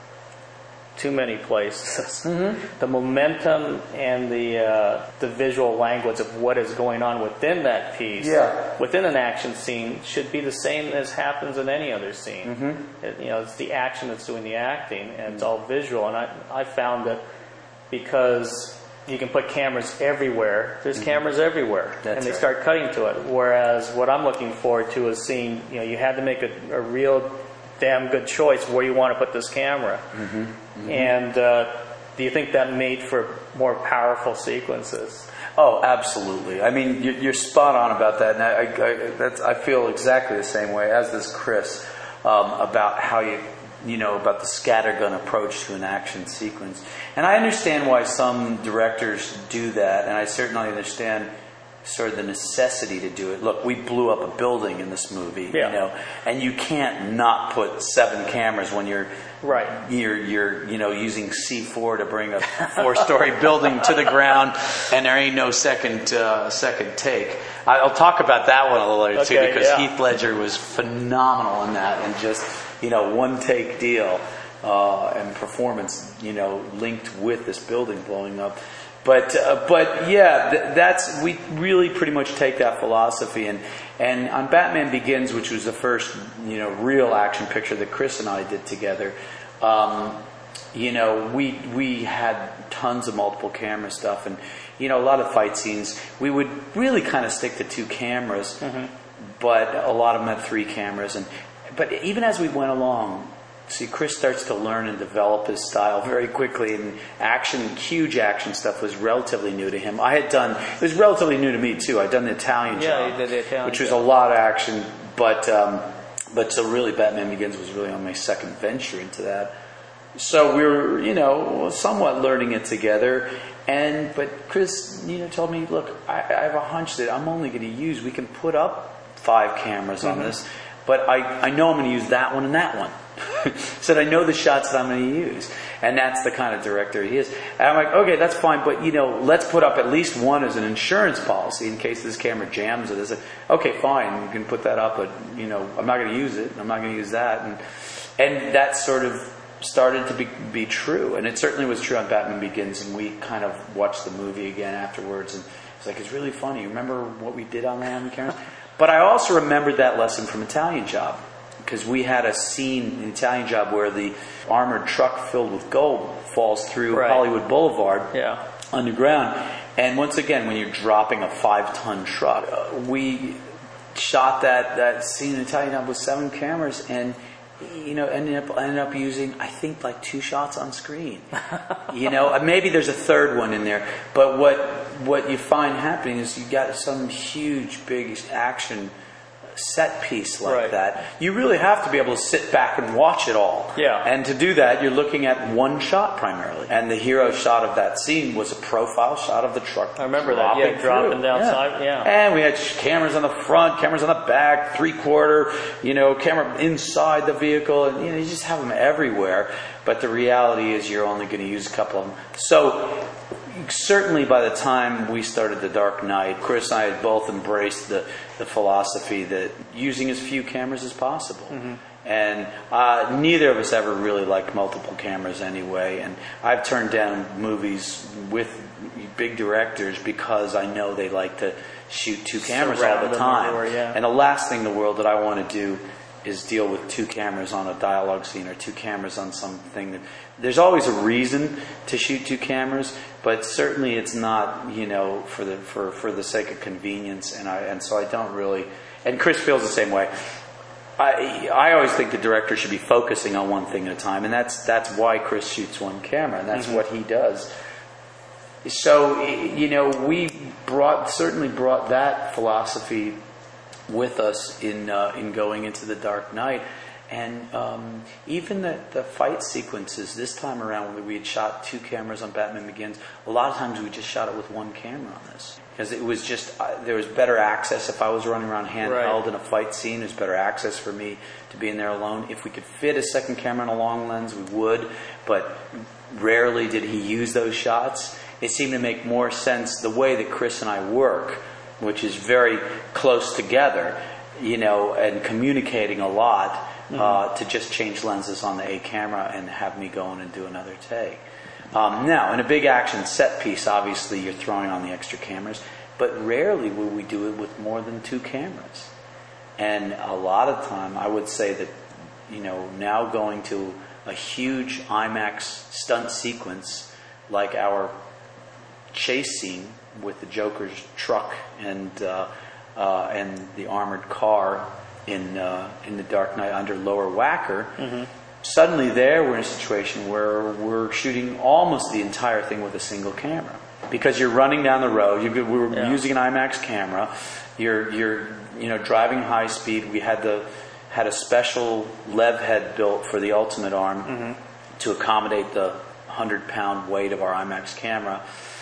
Speaker 1: too many places.
Speaker 2: Mm-hmm.
Speaker 1: The momentum and the uh, the visual language of what is going on within that piece,
Speaker 2: yeah.
Speaker 1: within an action scene, should be the same as happens in any other scene.
Speaker 2: Mm-hmm.
Speaker 1: It, you know, it's the action that's doing the acting, and it's all visual. And I I found that because you can put cameras everywhere. There's mm-hmm. cameras everywhere,
Speaker 2: That's
Speaker 1: and they
Speaker 2: right.
Speaker 1: start cutting to it. Whereas what I'm looking forward to is seeing, you know, you had to make a, a real damn good choice where you want to put this camera.
Speaker 2: Mm-hmm. Mm-hmm.
Speaker 1: And uh, do you think that made for more powerful sequences?
Speaker 2: Oh, absolutely. I mean, you're, you're spot on about that, and I, I, that's, I feel exactly the same way as does Chris um, about how you, you know, about the scattergun approach to an action sequence. And I understand why some directors do that, and I certainly understand sort of the necessity to do it. Look, we blew up a building in this movie,
Speaker 1: yeah.
Speaker 2: you know, and you can't not put seven cameras when you're
Speaker 1: right.
Speaker 2: You're you're you know using C four to bring a four-story building to the ground, and there ain't no second uh, second take. I'll talk about that one a little later
Speaker 1: okay,
Speaker 2: too, because
Speaker 1: yeah.
Speaker 2: Heath Ledger was phenomenal in that, and just you know one take deal uh, and performance, you know, linked with this building blowing up. But uh, but yeah, th- that's we really pretty much take that philosophy, and and on Batman Begins, which was the first you know real action picture that Chris and I did together, um, you know we we had tons of multiple camera stuff, and you know a lot of fight scenes we would really kind of stick to two cameras, mm-hmm. but a lot of them had three cameras, and but even as we went along. See, Chris starts to learn and develop his style very quickly, and action, huge action stuff was relatively new to him. I had done, it was relatively new to me too. I'd done the Italian
Speaker 1: yeah,
Speaker 2: Job,
Speaker 1: you did the Italian
Speaker 2: which was
Speaker 1: job.
Speaker 2: a lot of action, but um, but so really Batman Begins was really on my second venture into that. So we were, you know, somewhat learning it together, and but Chris, you know, told me, look, I, I have a hunch that I'm only going to use, we can put up five cameras on mm-hmm. this, but I, I know I'm going to use that one and that one. Said I know the shots that I'm going to use, and that's the kind of director he is. And I'm like, okay, that's fine, but you know, let's put up at least one as an insurance policy in case this camera jams or this. Okay, fine, you can put that up, but you know, I'm not going to use it. I'm not going to use that, and and that sort of started to be be true, and it certainly was true on Batman Begins. And we kind of watched the movie again afterwards, and it's like it's really funny. Remember what we did on that on the cameras? But I also remembered that lesson from Italian Job. Because we had a scene in Italian Job where the armored truck filled with gold falls through
Speaker 1: right.
Speaker 2: Hollywood Boulevard
Speaker 1: yeah.
Speaker 2: underground. And once again, when you're dropping a five-ton truck, uh, we shot that, that scene in Italian Job with seven cameras, and you know, ended up ended up using I think like two shots on screen. You know, maybe there's a third one in there, but what what you find happening is you got some huge, big action set piece like
Speaker 1: right.
Speaker 2: that, you really have to be able to sit back and watch it all.
Speaker 1: Yeah.
Speaker 2: And to do that, you're looking at one shot primarily. And the hero shot of that scene was a profile shot of the truck.
Speaker 1: I remember that. Yeah, dropping down
Speaker 2: yeah.
Speaker 1: side. Yeah.
Speaker 2: And we had cameras on the front, cameras on the back, three quarter, you know, camera inside the vehicle, and you know, you just have them everywhere. But the reality is, you're only going to use a couple of them. So. Certainly by the time we started The Dark Knight, Chris and I had both embraced the, the philosophy that using as few cameras as possible. Mm-hmm. And uh, neither of us ever really liked multiple cameras anyway. And I've turned down movies with big directors because I know they like to shoot two cameras all the time.
Speaker 1: Yeah.
Speaker 2: And the last thing in the world that I want to do is deal with two cameras on a dialogue scene or two cameras on something that there's always a reason to shoot two cameras, but certainly it's not, you know, for the for, for the sake of convenience, and I and so I don't really, and Chris feels the same way. I I always think the director should be focusing on one thing at a time, and that's that's why Chris shoots one camera, and that's mm-hmm. what he does. So, you know, we brought certainly brought that philosophy with us in uh, in going into The Dark Knight. And um, even the, the fight sequences this time around, when we had shot two cameras on Batman Begins, a lot of times we just shot it with one camera on this. Because it was just, uh, there was better access. If I was running around handheld right. in a fight scene, there's better access for me to be in there alone. If we could fit a second camera in a long lens, we would. But rarely did he use those shots. It seemed to make more sense the way that Chris and I work, which is very close together, you know, and communicating a lot. Mm-hmm. Uh, to just change lenses on the A camera and have me go in and do another take. Um, now, in a big action set piece, obviously you're throwing on the extra cameras, but rarely will we do it with more than two cameras. And a lot of time, I would say that, you know, now going to a huge IMAX stunt sequence like our chase scene with the Joker's truck and uh, uh, and the armored car in uh, in The Dark Knight under Lower Wacker. Mm-hmm. Suddenly, there we're in a situation where we're shooting almost the entire thing with a single camera, because you're running down the road. You, we were yeah. using an IMAX camera. You're you're you know driving high speed. We had the had a special lev head built for the Ultimate Arm mm-hmm. to accommodate the hundred pound weight of our IMAX camera.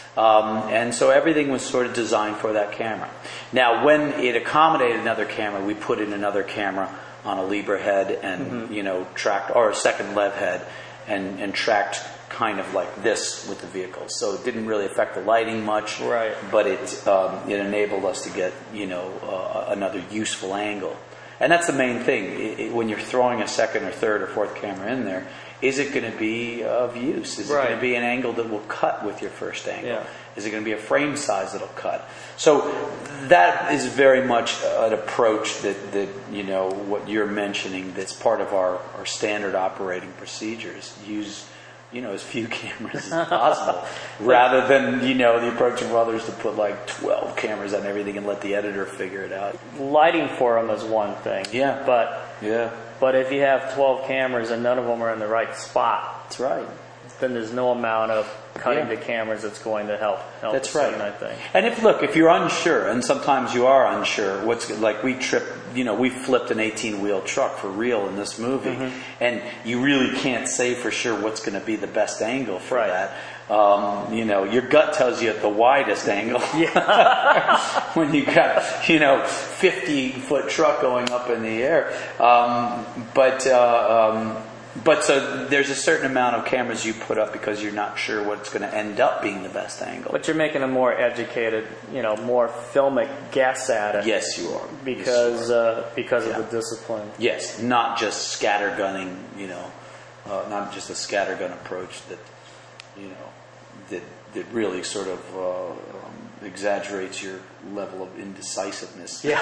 Speaker 2: Um, and so everything was sort of designed for that camera. Now, when it accommodated another camera, we put in another camera on a Liebherr head and, mm-hmm. you know, tracked, or a second lev head, and, and tracked kind of like this with the vehicle. So it didn't really affect the lighting much,
Speaker 1: right.
Speaker 2: but it um, it enabled us to get, you know, uh, another useful angle. And that's the main thing. It, it, when you're throwing a second or third or fourth camera in there, is it going to be of use? Is
Speaker 1: right.
Speaker 2: it going to be an angle that will cut with your first angle?
Speaker 1: Yeah.
Speaker 2: Is it going to be a frame size that'll cut? So that is very much an approach that, that you know, what you're mentioning, that's part of our, our standard operating procedures. Use, you know, as few cameras as possible, rather than, you know, the approach of others to put like twelve cameras on everything and let the editor figure it out.
Speaker 1: Lighting for them is one thing.
Speaker 2: Yeah.
Speaker 1: But
Speaker 2: yeah.
Speaker 1: But if you have twelve cameras and none of them are in the right spot,
Speaker 2: that's right.
Speaker 1: Then there's no amount of cutting
Speaker 2: yeah.
Speaker 1: the cameras that's going to help. help
Speaker 2: that's
Speaker 1: the
Speaker 2: right.
Speaker 1: scene, I think.
Speaker 2: And if look, if you're unsure, and sometimes you are unsure, what's like we tripped, you know, we flipped an eighteen wheel truck for real in this movie, mm-hmm. and you really can't say for sure what's going to be the best angle for
Speaker 1: right.
Speaker 2: that. Um, you know, your gut tells you at the widest angle.
Speaker 1: Yeah.
Speaker 2: When you got, you know, fifty foot truck going up in the air. Um, but, uh, um, but so there's a certain amount of cameras you put up because you're not sure what's going to end up being the best angle.
Speaker 1: But you're making a more educated, you know, more filmic guess at it.
Speaker 2: Yes, you are.
Speaker 1: Because,
Speaker 2: yes, you are.
Speaker 1: Uh, because
Speaker 2: yeah.
Speaker 1: of the discipline.
Speaker 2: Yes, not just scattergunning, you know, uh, not just a scattergun approach that, you know, that that really sort of uh, um, exaggerates your level of indecisiveness.
Speaker 1: Yeah.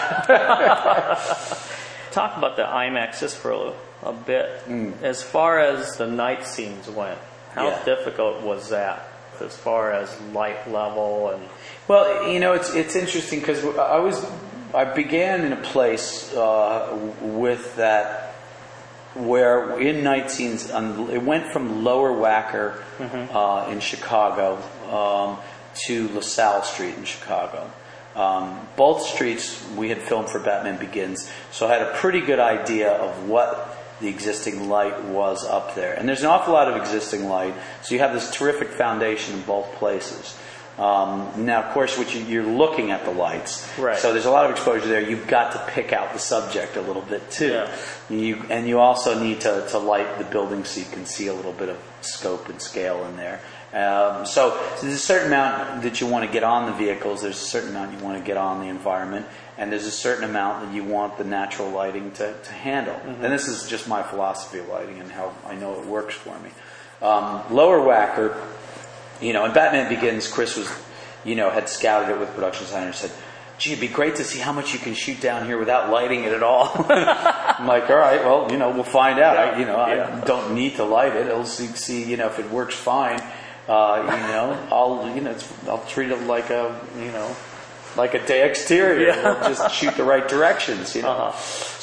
Speaker 1: Talk about the IMAX just for a, a bit.
Speaker 2: Mm.
Speaker 1: As far as the night scenes went, how
Speaker 2: yeah.
Speaker 1: difficult was that? As far as light level and
Speaker 2: well, you know, it's it's interesting because I was I began in a place uh, with that. Where in night scenes, it went from Lower Wacker mm-hmm. uh, in Chicago um, to LaSalle Street in Chicago. Um, both streets we had filmed for Batman Begins, so I had a pretty good idea of what the existing light was up there. And there's an awful lot of existing light, so you have this terrific foundation in both places. Um, now, of course, what you, you're looking at the lights,
Speaker 1: right.
Speaker 2: So there's a lot of exposure there. You've got to pick out the subject a little bit too,
Speaker 1: yeah.
Speaker 2: you, and you also need to, to light the building so you can see a little bit of scope and scale in there. Um, so, so there's a certain amount that you want to get on the vehicles. There's a certain amount you want to get on the environment, and there's a certain amount that you want the natural lighting to, to handle. Mm-hmm. And this is just my philosophy of lighting and how I know it works for me. Um, Lower Wacker. You know, in Batman Begins, Chris was, you know, had scouted it with production designer and said, gee, it'd be great to see how much you can shoot down here without lighting it at all. I'm like, all right, well, you know, we'll find out.
Speaker 1: Yeah.
Speaker 2: I, you know,
Speaker 1: yeah.
Speaker 2: I don't need to light it. I'll see, see you know, if it works fine. Uh, you know, I'll, you know, it's, I'll treat it like a, you know, like a day exterior.
Speaker 1: Yeah.
Speaker 2: We'll just shoot the right directions, you know.
Speaker 1: Uh-huh.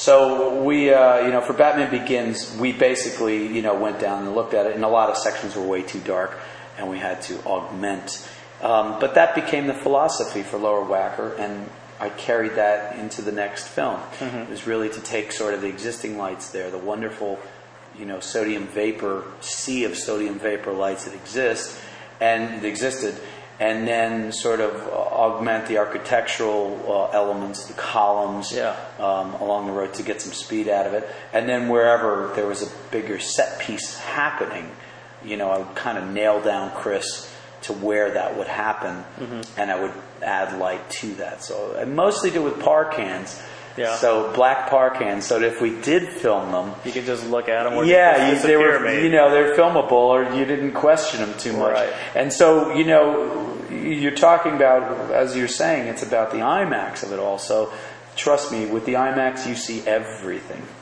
Speaker 2: So we, uh, you know, for Batman Begins, we basically, you know, went down and looked at it, and a lot of sections were way too dark. And we had to augment. Um, but that became the philosophy for Lower Wacker, and I carried that into the next film. Mm-hmm. It was really to take sort of the existing lights there, the wonderful, you know, sodium vapor, sea of sodium vapor lights that exist, and that existed, and then sort of augment the architectural uh, elements, the columns
Speaker 1: yeah.
Speaker 2: um, along the road to get some speed out of it. And then wherever there was a bigger set piece happening, you know, I would kind of nail down Chris to where that would happen, mm-hmm. and I would add light to that. So I mostly do with par cans.
Speaker 1: Yeah.
Speaker 2: So black par cans, so that if we did film them,
Speaker 1: you could just look at them. Or
Speaker 2: yeah,
Speaker 1: you,
Speaker 2: they were,
Speaker 1: maybe.
Speaker 2: you know, they're filmable, or you didn't question them too much.
Speaker 1: Right.
Speaker 2: And so, you know, you're talking about, as you're saying, it's about the IMAX of it all. So trust me, with the IMAX, you see everything.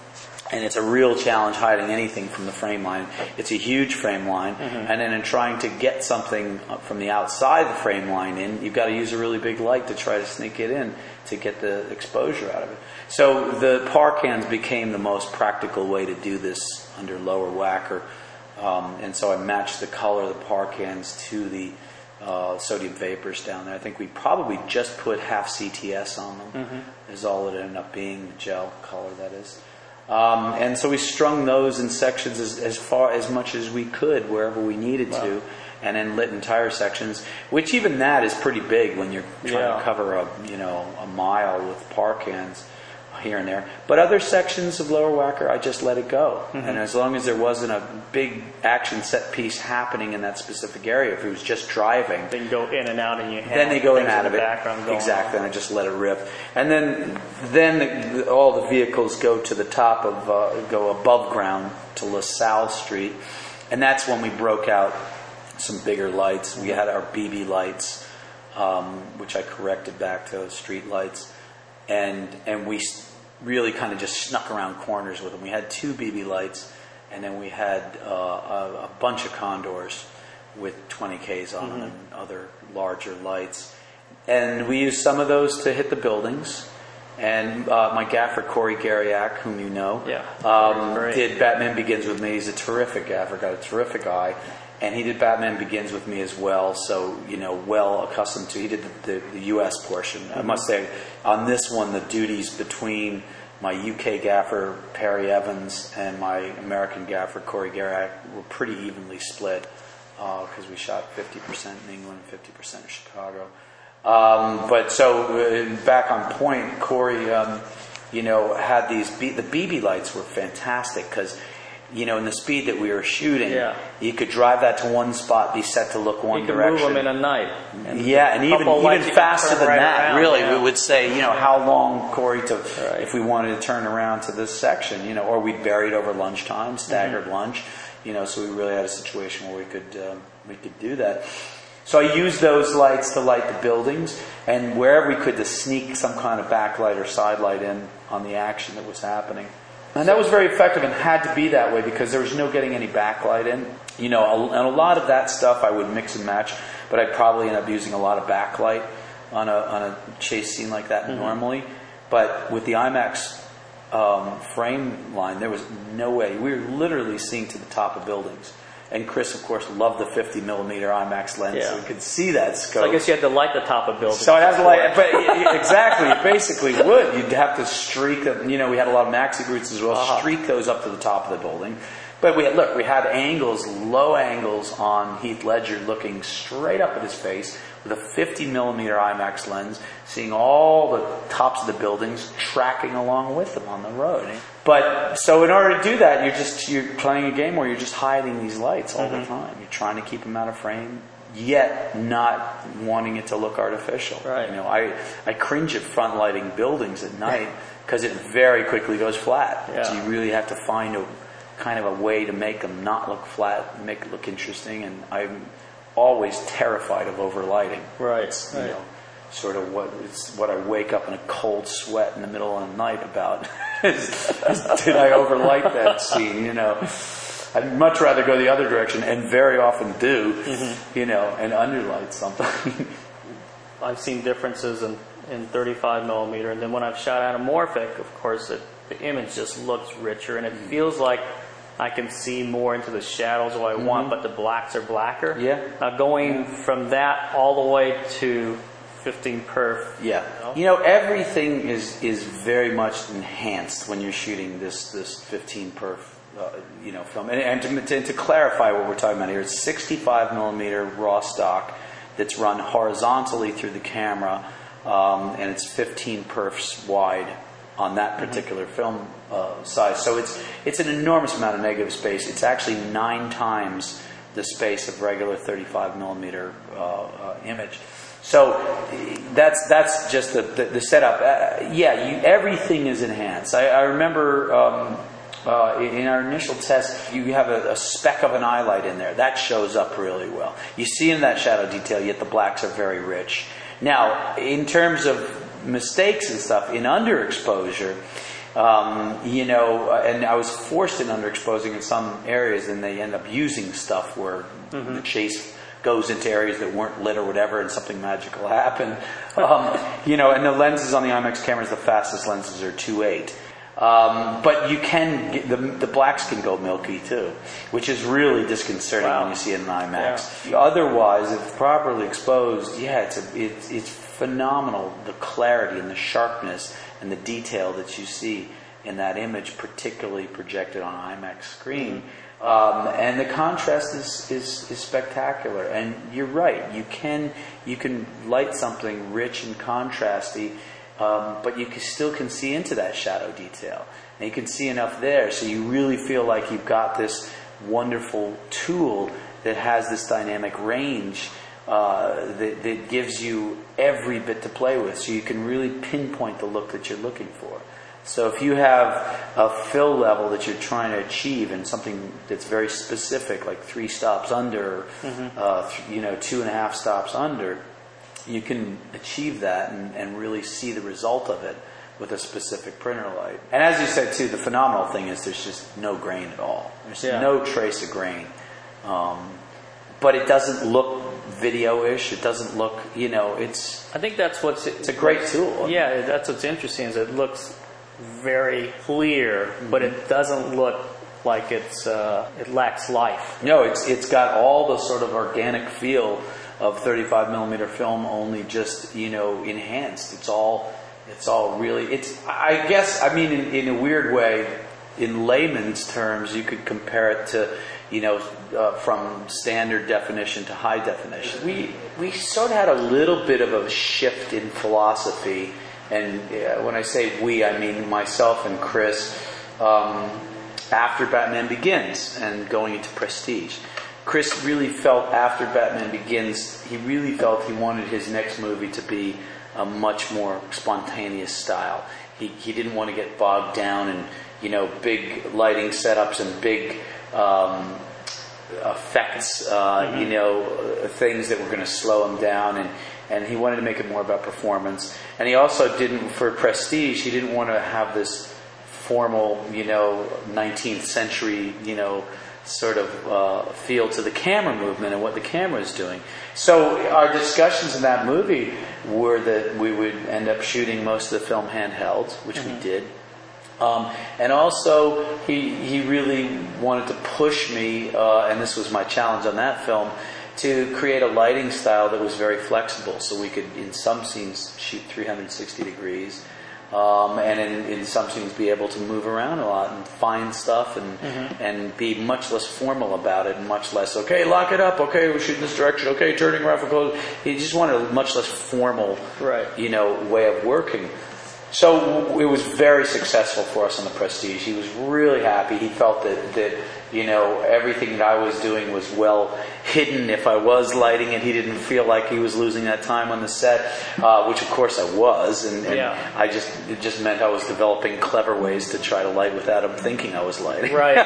Speaker 2: And it's a real challenge hiding anything from the frame line. It's a huge frame line. Mm-hmm. And then in trying to get something from the outside the frame line in, you've got to use a really big light to try to sneak it in to get the exposure out of it. So the par cans became the most practical way to do this under lower whacker. Um, and so I matched the color of the par cans to the uh, sodium vapors down there. I think we probably just put half C T S on them, mm-hmm. is all it ended up being, gel color that is. Um, and so we strung those in sections as, as far as much as we could wherever we needed wow. to, and then lit entire sections. Which even that is pretty big when you're trying yeah. to cover a you know a mile with par cans here and there. But other sections of lower whacker, I just let it go. Mm-hmm. And as long as there wasn't a big action set piece happening in that specific area, if it was just driving,
Speaker 1: then you go in and out, and you
Speaker 2: then they go in and out
Speaker 1: in
Speaker 2: of it. Exactly, on. And I just let it rip. And then then the, the, all the vehicles go to the top of uh, go above ground to LaSalle Street, and that's when we broke out some bigger lights. We had our B B lights, um, which I corrected back to street lights, and and we really kind of just snuck around corners with them. We had two B B lights, and then we had uh, a, a bunch of condors with twenty Ks on mm-hmm. them and other larger lights. And we used some of those to hit the buildings. And uh, my gaffer, Corey Garriak, whom you know,
Speaker 1: yeah,
Speaker 2: um, did Batman Begins with me. He's a terrific gaffer, got a terrific eye. And he did Batman Begins with me as well, so, you know, well accustomed to. He did the, the, the U S portion. Mm-hmm. I must say, on this one, the duties between my U K gaffer, Perry Evans, and my American gaffer, Corey Garriak, were pretty evenly split, because uh, we shot fifty percent in England, fifty percent in Chicago. Um, but so, uh, back on point, Corey, um, you know, had these, B- the B B lights were fantastic, because you know, in the speed that we were shooting, yeah. you could drive that to one spot, be set to look one
Speaker 1: you could
Speaker 2: direction.
Speaker 1: Move them in a night.
Speaker 2: And yeah, and even even faster than
Speaker 1: right
Speaker 2: that,
Speaker 1: around,
Speaker 2: really.
Speaker 1: Yeah.
Speaker 2: We would say, you know,
Speaker 1: yeah.
Speaker 2: how long, Corey, to
Speaker 1: right.
Speaker 2: if we wanted to turn around to this section, you know, or we'd bury it over lunchtime, staggered mm-hmm. lunch, you know, so we really had a situation where we could um, we could do that. So I used those lights to light the buildings, and wherever we could to sneak some kind of backlight or side light in on the action that was happening. And that was very effective, and had to be that way because there was no getting any backlight in. You know, and a lot of that stuff I would mix and match, but I'd probably end up using a lot of backlight on a on a chase scene like that mm-hmm. normally. But with the IMAX um, frame line, there was no way. We were literally seeing to the top of buildings. And Chris, of course, loved the fifty millimeter IMAX lens,
Speaker 1: yeah.
Speaker 2: so we could see that scope.
Speaker 1: So I guess you had to light the top of buildings.
Speaker 2: So I had to light, but exactly, you basically would. You'd have to streak them. You know, we had a lot of maxi brutes as well. Uh-huh. Streak those up to the top of the building. But we had, look, we had angles, low angles on Heath Ledger, looking straight up at his face with a fifty millimeter IMAX lens, seeing all the tops of the buildings, tracking along with them on the road. But so in order to do that, you're just you're playing a game where you're just hiding these lights all mm-hmm. the time. You're trying to keep them out of frame, yet not wanting it to look artificial.
Speaker 1: Right.
Speaker 2: You know, I I cringe at front lighting buildings at night because it very quickly goes flat.
Speaker 1: Yeah.
Speaker 2: So you really have to find a kind of a way to make them not look flat, make it look interesting. And I'm always terrified of overlighting.
Speaker 1: Right.
Speaker 2: It's,
Speaker 1: right.
Speaker 2: You know, sort of what it's what I wake up in a cold sweat in the middle of the night about. is, is, did I overlight that scene? You know, I'd much rather go the other direction, and very often do. Mm-hmm. You know, and underlight something.
Speaker 1: I've seen differences in, in thirty-five millimeter, and then when I've shot anamorphic, of course, it, the image just looks richer, and it mm-hmm. feels like I can see more into the shadows of what I mm-hmm. want, but the blacks are blacker.
Speaker 2: Yeah.
Speaker 1: Now going from that all the way to fifteen perf.
Speaker 2: Yeah. You know, you know everything is, is very much enhanced when you're shooting this, this fifteen perf, uh, you know, film. And, and to, to, to clarify what we're talking about here, it's sixty-five millimeter raw stock that's run horizontally through the camera, um, and it's fifteen perfs wide on that particular mm-hmm. film uh, size. So it's it's an enormous amount of negative space. It's actually nine times the space of regular thirty-five millimeter uh, uh, image. So that's that's just the the, the setup. Uh, yeah, you, everything is enhanced. I, I remember um, uh, in our initial test, you have a, a speck of an eye light in there. That shows up really well. You see in that shadow detail, yet the blacks are very rich. Now, in terms of mistakes and stuff, in underexposure, Um, you know, and I was forced in underexposing in some areas, and they end up using stuff where mm-hmm. the chase goes into areas that weren't lit or whatever, and something magical happened. Um, you know, and the lenses on the IMAX cameras, the fastest lenses are two eight. Um, but you can get, the the blacks can go milky too, which is really disconcerting wow. when you see it in IMAX. Yeah. Otherwise, if properly exposed, yeah, it's a, it's it's phenomenal, the clarity and the sharpness and the detail that you see in that image, particularly projected on an IMAX screen. Mm-hmm. Um, and the contrast is, is is spectacular. And you're right, you can you can light something rich and contrasty. Um, but you can, still can see into that shadow detail. And you can see enough there, so you really feel like you've got this wonderful tool that has this dynamic range uh, that, that gives you every bit to play with, so you can really pinpoint the look that you're looking for. So if you have a fill level that you're trying to achieve and something that's very specific, like three stops under, mm-hmm. uh, th- you know, two and a half stops under, you can achieve that and, and really see the result of it with a specific printer light. And as you said too, the phenomenal thing is there's just no grain at all. There's yeah. no trace of grain. Um, but it doesn't look video-ish. It doesn't look, you know, it's...
Speaker 1: I think that's what's...
Speaker 2: It's a great tool.
Speaker 1: Yeah, that's what's interesting is it looks very clear, mm-hmm. but it doesn't look like it's uh, it lacks life.
Speaker 2: No, it's it's got all the sort of organic feel of thirty-five millimeter film, only just, you know, enhanced. It's all, it's all really, it's, I guess, I mean, in, in a weird way, in layman's terms, you could compare it to, you know, uh, from standard definition to high definition. We, we sort of had a little bit of a shift in philosophy, and uh, when I say we, I mean myself and Chris, um, after Batman Begins and going into Prestige. Chris really felt after Batman Begins, he really felt he wanted his next movie to be a much more spontaneous style. He he didn't want to get bogged down in, you know, big lighting setups and big um, effects, uh, mm-hmm. you know, things that were going to slow him down, and, and he wanted to make it more about performance. And he also didn't, for Prestige, he didn't want to have this formal, you know, nineteenth century, you know, sort of uh, feel to the camera movement and what the camera is doing. So our discussions in that movie were that we would end up shooting most of the film handheld, which mm-hmm. we did. Um, and also, he he really wanted to push me, uh, and this was my challenge on that film, to create a lighting style that was very flexible, so we could, in some scenes, shoot three hundred sixty degrees. Um, and in, in some scenes be able to move around a lot and find stuff and mm-hmm. and be much less formal about it, and much less, okay, lock it up, okay, we're shooting this direction, okay, turning rifle close. He just wanted a much less formal,
Speaker 1: right.
Speaker 2: you know, way of working. So it was very successful for us on the Prestige. He was really happy. He felt that, that you know, everything that I was doing was well hidden. If I was lighting it, he didn't feel like he was losing that time on the set, uh, which of course I was. And, and
Speaker 1: yeah.
Speaker 2: I just it just meant I was developing clever ways to try to light without him thinking I was lighting.
Speaker 1: Right.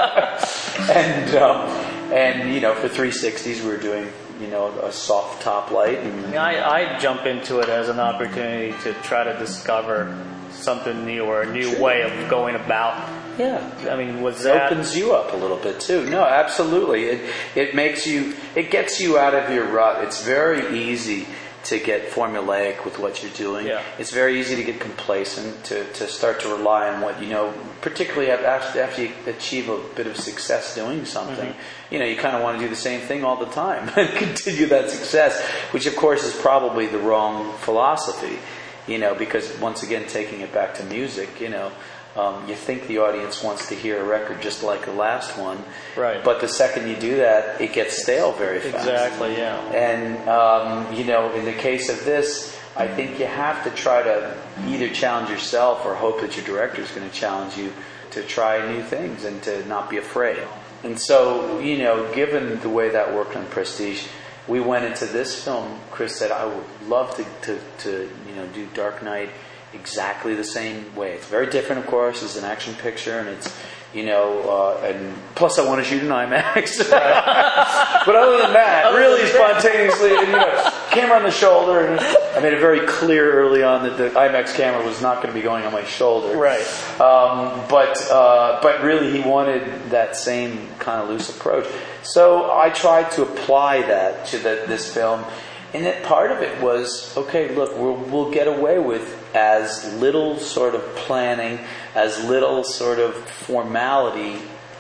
Speaker 2: and um, and you know, for three sixties we were doing, you know, a soft top light. And
Speaker 1: I, I jump into it as an opportunity to try to discover something new or a new sure. way of going about.
Speaker 2: Yeah,
Speaker 1: I mean, was
Speaker 2: it
Speaker 1: that...
Speaker 2: opens you up a little bit too. No, absolutely. It it makes you, it gets you out of your rut. It's very easy to get formulaic with what you're doing.
Speaker 1: Yeah.
Speaker 2: It's very easy to get complacent, to, to start to rely on what you know, particularly after, after you achieve a bit of success doing something. Mm-hmm. You know, you kind of want to do the same thing all the time and continue that success, which of course is probably the wrong philosophy, you know, because once again, taking it back to music, you know, Um, you think the audience wants to hear a record just like the last one,
Speaker 1: right?
Speaker 2: But the second you do that, it gets stale very fast.
Speaker 1: Exactly, yeah.
Speaker 2: And um, you know, in the case of this, I think you have to try to either challenge yourself or hope that your director is going to challenge you to try new things and to not be afraid. And so, you know, given the way that worked on Prestige, we went into this film. Chris said, "I would love to, to, to you know, do Dark Knight exactly the same way. It's very different, of course. It's an action picture, and it's, you know, uh, and plus I want to shoot in IMAX. But other than that, other really than spontaneously, and, you know, camera on the shoulder. And I made it very clear early on that the IMAX camera was not going to be going on my shoulder.
Speaker 1: Right.
Speaker 2: Um, but uh, but really, he wanted that same kind of loose approach. So I tried to apply that to the, this film. And that part of it was, okay, look, we'll, we'll get away with as little sort of planning, as little sort of formality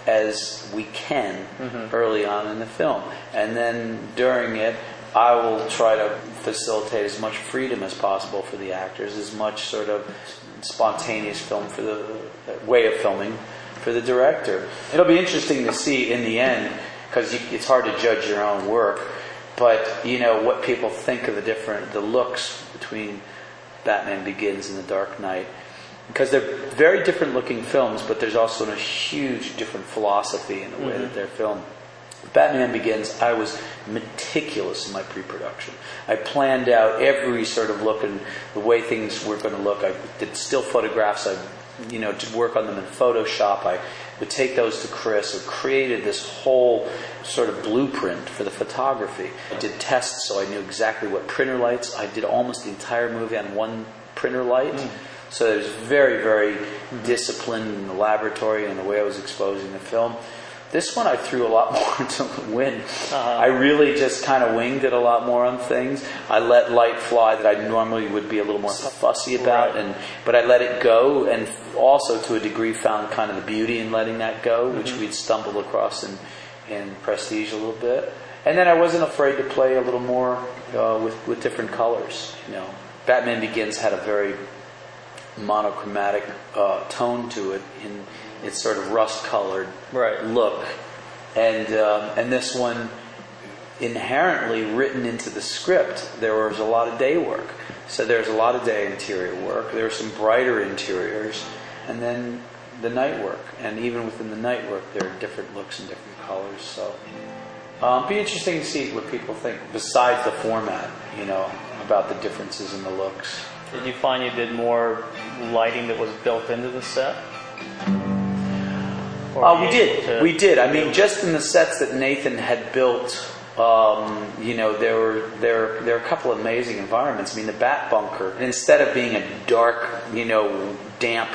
Speaker 2: as we can mm-hmm. early on in the film. And then during it, I will try to facilitate as much freedom as possible for the actors, as much sort of spontaneous film for the way of filming for the director. It'll be interesting to see in the end, because it's hard to judge your own work. But, you know, what people think of the different, the looks between Batman Begins and The Dark Knight. Because they're very different looking films, but there's also a huge different philosophy in the way mm-hmm. that they're filmed. Batman Begins, I was meticulous in my pre-production. I planned out every sort of look and the way things were going to look. I did still photographs. I, you know, to work on them in Photoshop. I would take those to Chris. I created this whole sort of blueprint for the photography. I did tests, so I knew exactly what printer lights. I did almost the entire movie on one printer light. Mm. So it was very, very disciplined in the laboratory and the way I was exposing the film. This one I threw a lot more into the wind. Uh-huh. I really just kind of winged it a lot more on things. I let light fly that I normally would be a little more fussy about, right. and but I let it go, and also to a degree found kind of the beauty in letting that go, mm-hmm. which we'd stumbled across in, in Prestige a little bit. And then I wasn't afraid to play a little more uh, with, with different colors. You know, Batman Begins had a very monochromatic uh, tone to it in its sort of rust-colored
Speaker 1: right.
Speaker 2: look, and um, and this one, inherently written into the script, there was a lot of day work. So there's a lot of day interior work. There were some brighter interiors, and then the night work. And even within the night work, there are different looks and different colors. So um, it'd be interesting to see what people think, besides the format, you know, about the differences in the looks.
Speaker 1: Did you find you did more lighting that was built into the set?
Speaker 2: Uh, we did. We did. I mean, just in the sets that Nathan had built, um, you know, there were there there are a couple of amazing environments. I mean, the Bat Bunker, instead of being a dark, you know, damp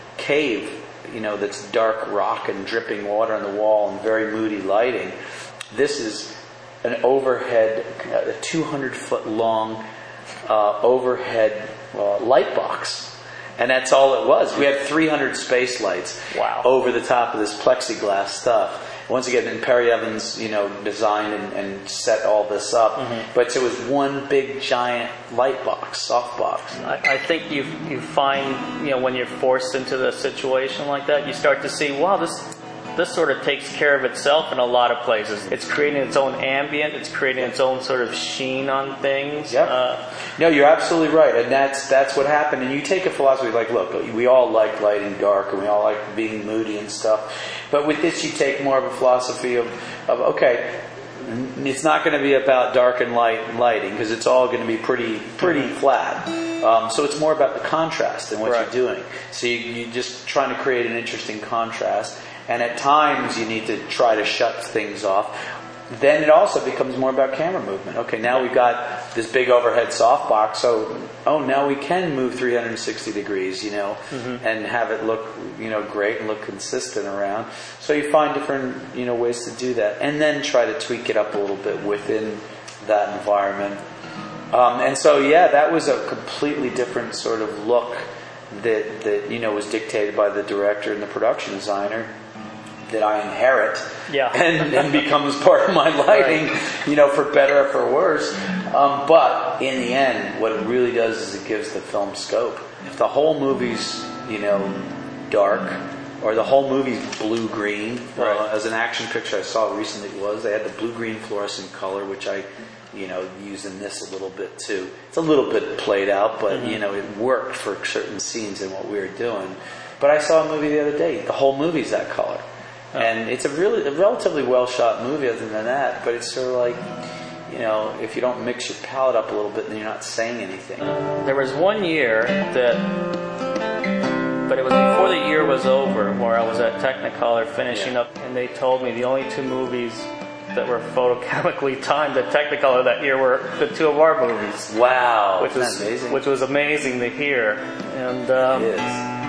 Speaker 2: cave, you know, that's dark rock and dripping water on the wall and very moody lighting, this is an overhead, a two hundred foot long uh, overhead uh, light box. And that's all it was. We had three hundred space lights
Speaker 1: wow.
Speaker 2: over the top of this plexiglass stuff. Once again, and Perry Evans, you know, designed and, and set all this up. Mm-hmm. But it was one big giant light box, soft box.
Speaker 1: I, I think you you find, you know, when you're forced into a situation like that, you start to see, wow, this this sort of takes care of itself in a lot of places. It's creating its own ambient. It's creating its own sort of sheen on things.
Speaker 2: Yep.
Speaker 1: Uh,
Speaker 2: no, you're absolutely right, and that's that's what happened. And you take a philosophy like, look, we all like lighting dark, and we all like being moody and stuff. But with this, you take more of a philosophy of, of okay, it's not going to be about dark and light lighting because it's all going to be pretty pretty mm-hmm. flat. Um, so it's more about the contrast and what right. you're doing. So you, you're just trying to create an interesting contrast. And at times you need to try to shut things off. Then it also becomes more about camera movement. Okay, now we've got this big overhead softbox, so oh, now we can move three hundred sixty degrees, you know, mm-hmm. and have it look, you know, great and look consistent around. So you find different, you know, ways to do that, and then try to tweak it up a little bit within that environment. Um, and so yeah, that was a completely different sort of look that that you know was dictated by the director and the production designer. That I inherit
Speaker 1: yeah.
Speaker 2: and, and becomes part of my lighting, right. you know, for better or for worse. Um, but in the end, what it really does is it gives the film scope. If the whole movie's, you know, dark, or the whole movie's blue-green, right. uh, as an action picture I saw recently was, they had the blue-green fluorescent color, which I, you know, use in this a little bit too. It's a little bit played out, but, mm-hmm. you know, it worked for certain scenes in what we were doing. But I saw a movie the other day. The whole movie's that color. And it's a really, a relatively well shot movie other than that, but it's sort of like, you know, if you don't mix your palette up a little bit, then you're not saying anything.
Speaker 1: There was one year that, but it was before the year was over, where I was at Technicolor finishing yeah. up, and they told me the only two movies that were photochemically timed to Technicolor that year were the two of our movies.
Speaker 2: Wow,
Speaker 1: which was
Speaker 2: amazing.
Speaker 1: Which was amazing to hear. And um,
Speaker 2: it is.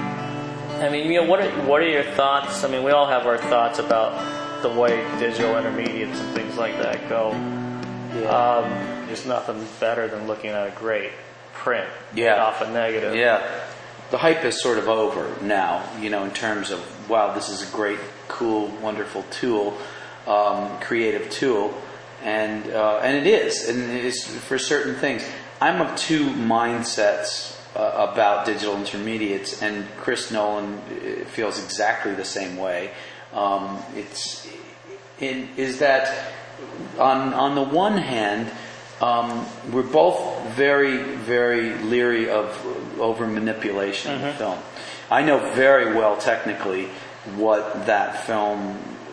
Speaker 1: I mean, you know, what are, what are your thoughts? I mean, we all have our thoughts about the way digital intermediates and things like that go.
Speaker 2: Yeah.
Speaker 1: Um, there's nothing better than looking at a great print
Speaker 2: yeah.
Speaker 1: off a negative.
Speaker 2: Yeah. The hype is sort of over now, you know, in terms of, wow, this is a great, cool, wonderful tool, um, creative tool, and uh, and it is, and it is for certain things. I'm of two mindsets uh, about digital intermediates, and Chris Nolan feels exactly the same way. Um, it's in, is that on on the one hand, um, we're both very very leery of over manipulation mm-hmm. of the film. I know very well technically what that film,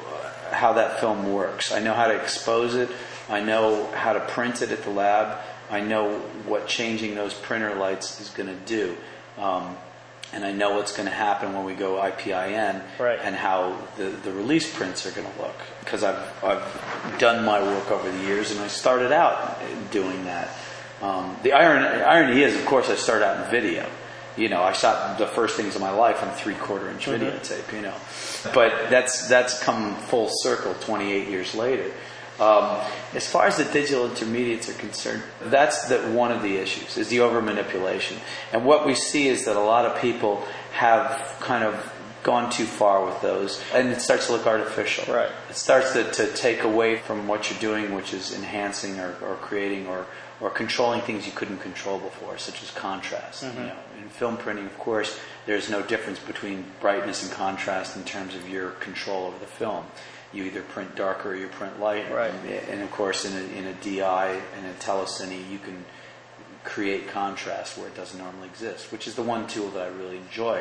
Speaker 2: how that film works. I know how to expose it. I know how to print it at the lab. I know what changing those printer lights is going to do. Um, and I know what's going to happen when we go I P I N
Speaker 1: right.
Speaker 2: and how the, the release prints are going to look. Because I've, I've done my work over the years, and I started out doing that. Um, the irony, irony is, of course, I started out in video. You know, I shot the first things in my life on three-quarter inch
Speaker 1: mm-hmm.
Speaker 2: videotape, you know. But that's that's come full circle twenty-eight years later. Um, as far as the digital intermediates are concerned, that's the, one of the issues, is the over-manipulation. And what we see is that a lot of people have kind of gone too far with those, and it starts to look artificial.
Speaker 1: Right.
Speaker 2: It starts to, to take away from what you're doing, which is enhancing or, or creating or, or controlling things you couldn't control before, such as contrast.
Speaker 1: Mm-hmm.
Speaker 2: You know, in film printing, of course, there's no difference between brightness and contrast in terms of your control over the film. You either print darker or you print light.
Speaker 1: Right.
Speaker 2: And, and of course, in a, in a D I and a telecine, you can create contrast where it doesn't normally exist, which is the one tool that I really enjoy.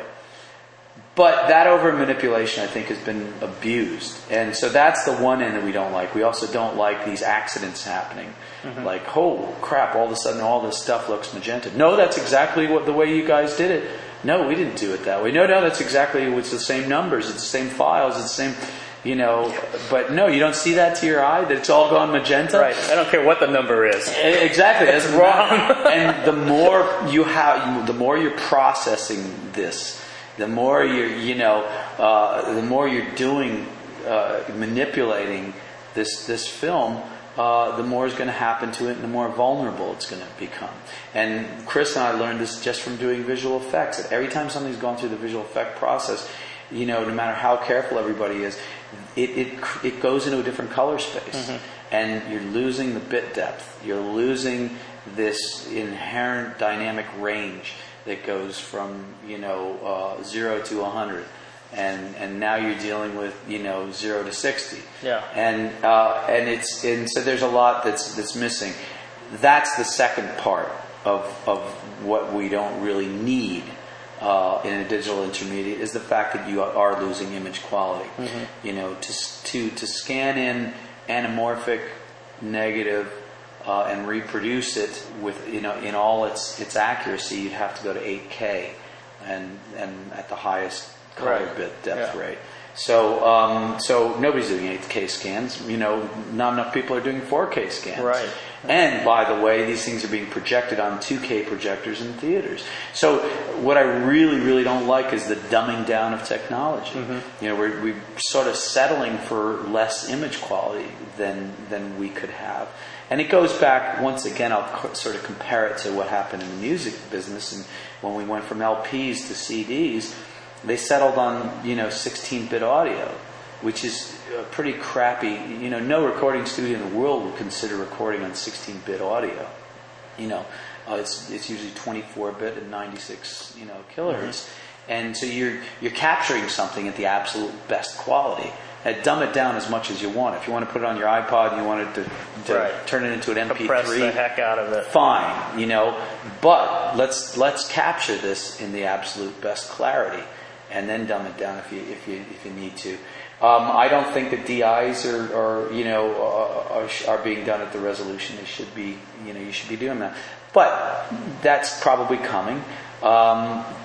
Speaker 2: But that over manipulation, I think, has been abused. And so that's the one end that we don't like. We also don't like these accidents happening. Mm-hmm. Like, oh, crap, all of a sudden all this stuff looks magenta. No, that's exactly what the way you guys did it. No, we didn't do it that way. No, no, that's exactly, it's the same numbers, it's the same files, it's the same, you know. But no, you don't see that to your eye, that it's all gone magenta.
Speaker 1: Right. I don't care what the number is.
Speaker 2: Exactly.
Speaker 1: It's wrong.
Speaker 2: And the more you have, the more you're processing this, the more you're, you know, uh, the more you're doing, uh, manipulating this this film, uh, the more is going to happen to it, and the more vulnerable it's going to become. And Chris and I learned this just from doing visual effects. That every time something's gone through the visual effect process, you know, no matter how careful everybody is, it it it goes into a different color space, mm-hmm. and you're losing the bit depth. You're losing this inherent dynamic range that goes from, you know, uh, zero to a hundred, and and now you're dealing with, you know, zero to sixty.
Speaker 1: Yeah.
Speaker 2: And uh, and it's and so there's a lot that's that's missing. That's the second part of of what we don't really need uh, in a digital intermediate, is the fact that you are losing image quality. Mm-hmm. You know, to to to scan in anamorphic, negative. Uh, and reproduce it with, you know, in all its its accuracy, you'd have to go to eight K, and and at the highest color
Speaker 1: right.
Speaker 2: bit depth
Speaker 1: yeah.
Speaker 2: rate. So um, so nobody's doing eight K scans. You know, not enough people are doing four K scans.
Speaker 1: Right.
Speaker 2: And by the way, these things are being projected on two K projectors in theaters. So what I really, really don't like is the dumbing down of technology. Mm-hmm. You know, we're, we're sort of settling for less image quality than than we could have. And it goes back, once again, I'll co- sort of compare it to what happened in the music business. And when we went from L Ps to C Ds, they settled on, you know, sixteen-bit audio, which is a pretty crappy, you know, no recording studio in the world would consider recording on sixteen-bit audio. You know, uh, it's it's usually twenty-four bit and ninety-six, you know, kilohertz. Mm-hmm. And so you're you're capturing something at the absolute best quality. And dumb it down as much as you want. If you want to put it on your iPod and you want it to, to
Speaker 1: right.
Speaker 2: turn it into an M P three,
Speaker 1: compress the heck out of it.
Speaker 2: Fine, you know. But let's let's capture this in the absolute best clarity, and then dumb it down if you if you if you need to. Um, I don't think that D Is are, are you know are, are being done at the resolution they should be. You know, you should be doing that. But that's probably coming. Um,